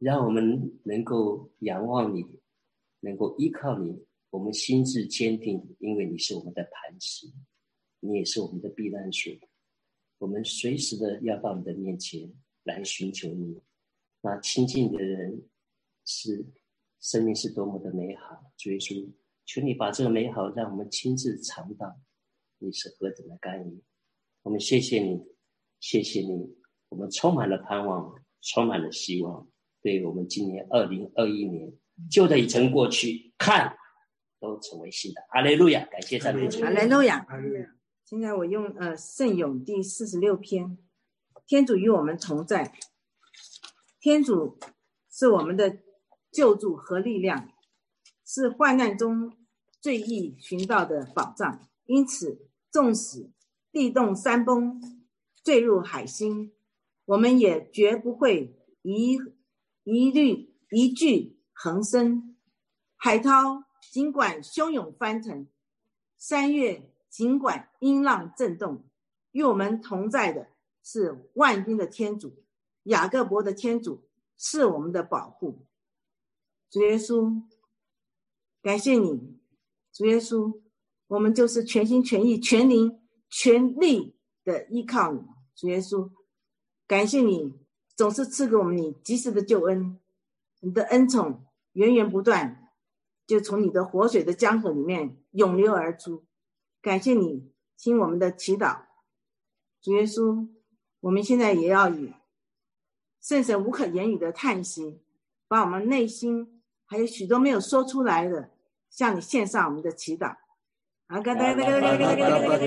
让我们能够仰望你，能够依靠你，我们心智坚定，因为你是我们的磐石，你也是我们的避难所。我们随时的要到你的面前来寻求你。那亲近的人是生命是多么的美好，主耶稣，求你把这个美好让我们亲自尝到，你是何等的甘愿。我们谢谢你，谢谢你，我们充满了盼望，充满了希望。对我们今年二零二一年，旧的已成过去，看都成为新的。哈利路亚，感谢赞美主。 哈利路亚。现在我用呃圣咏第四十六篇，天主与我们同在。天主是我们的救助和力量，是患难中最易寻到的宝藏。因此，纵使地动山崩，坠入海心，我们也绝不会一一律一惧横生。海涛尽管汹涌翻腾，山岳尽管音浪震动，与我们同在的是万军的天主，雅各伯的天主是我们的保护。主耶稣，感谢你，主耶稣，我们就是全心全意全灵全力的依靠你。主耶稣，感谢你总是赐给我们你及时的救恩，你的恩宠源源不断，就从你的活水的江河里面涌流而出。感谢你听我们的祈祷。主耶稣，我们现在也要以圣神无可言语的叹息，把我们内心还有许多没有说出来的，向你献上我们的祈祷。啊，嘎哒嘎哒嘎哒嘎哒嘎哒嘎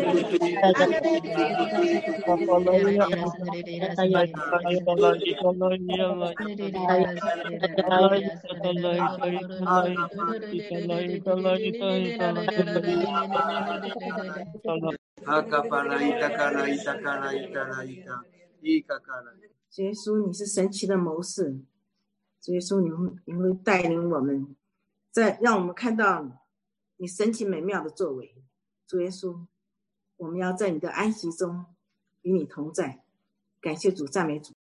主耶稣，你是神奇的谋士。主耶稣，你会你会带领我们，在让我们看到你神奇美妙的作为。主耶稣，我们要在你的安息中与你同在。感谢主，赞美主。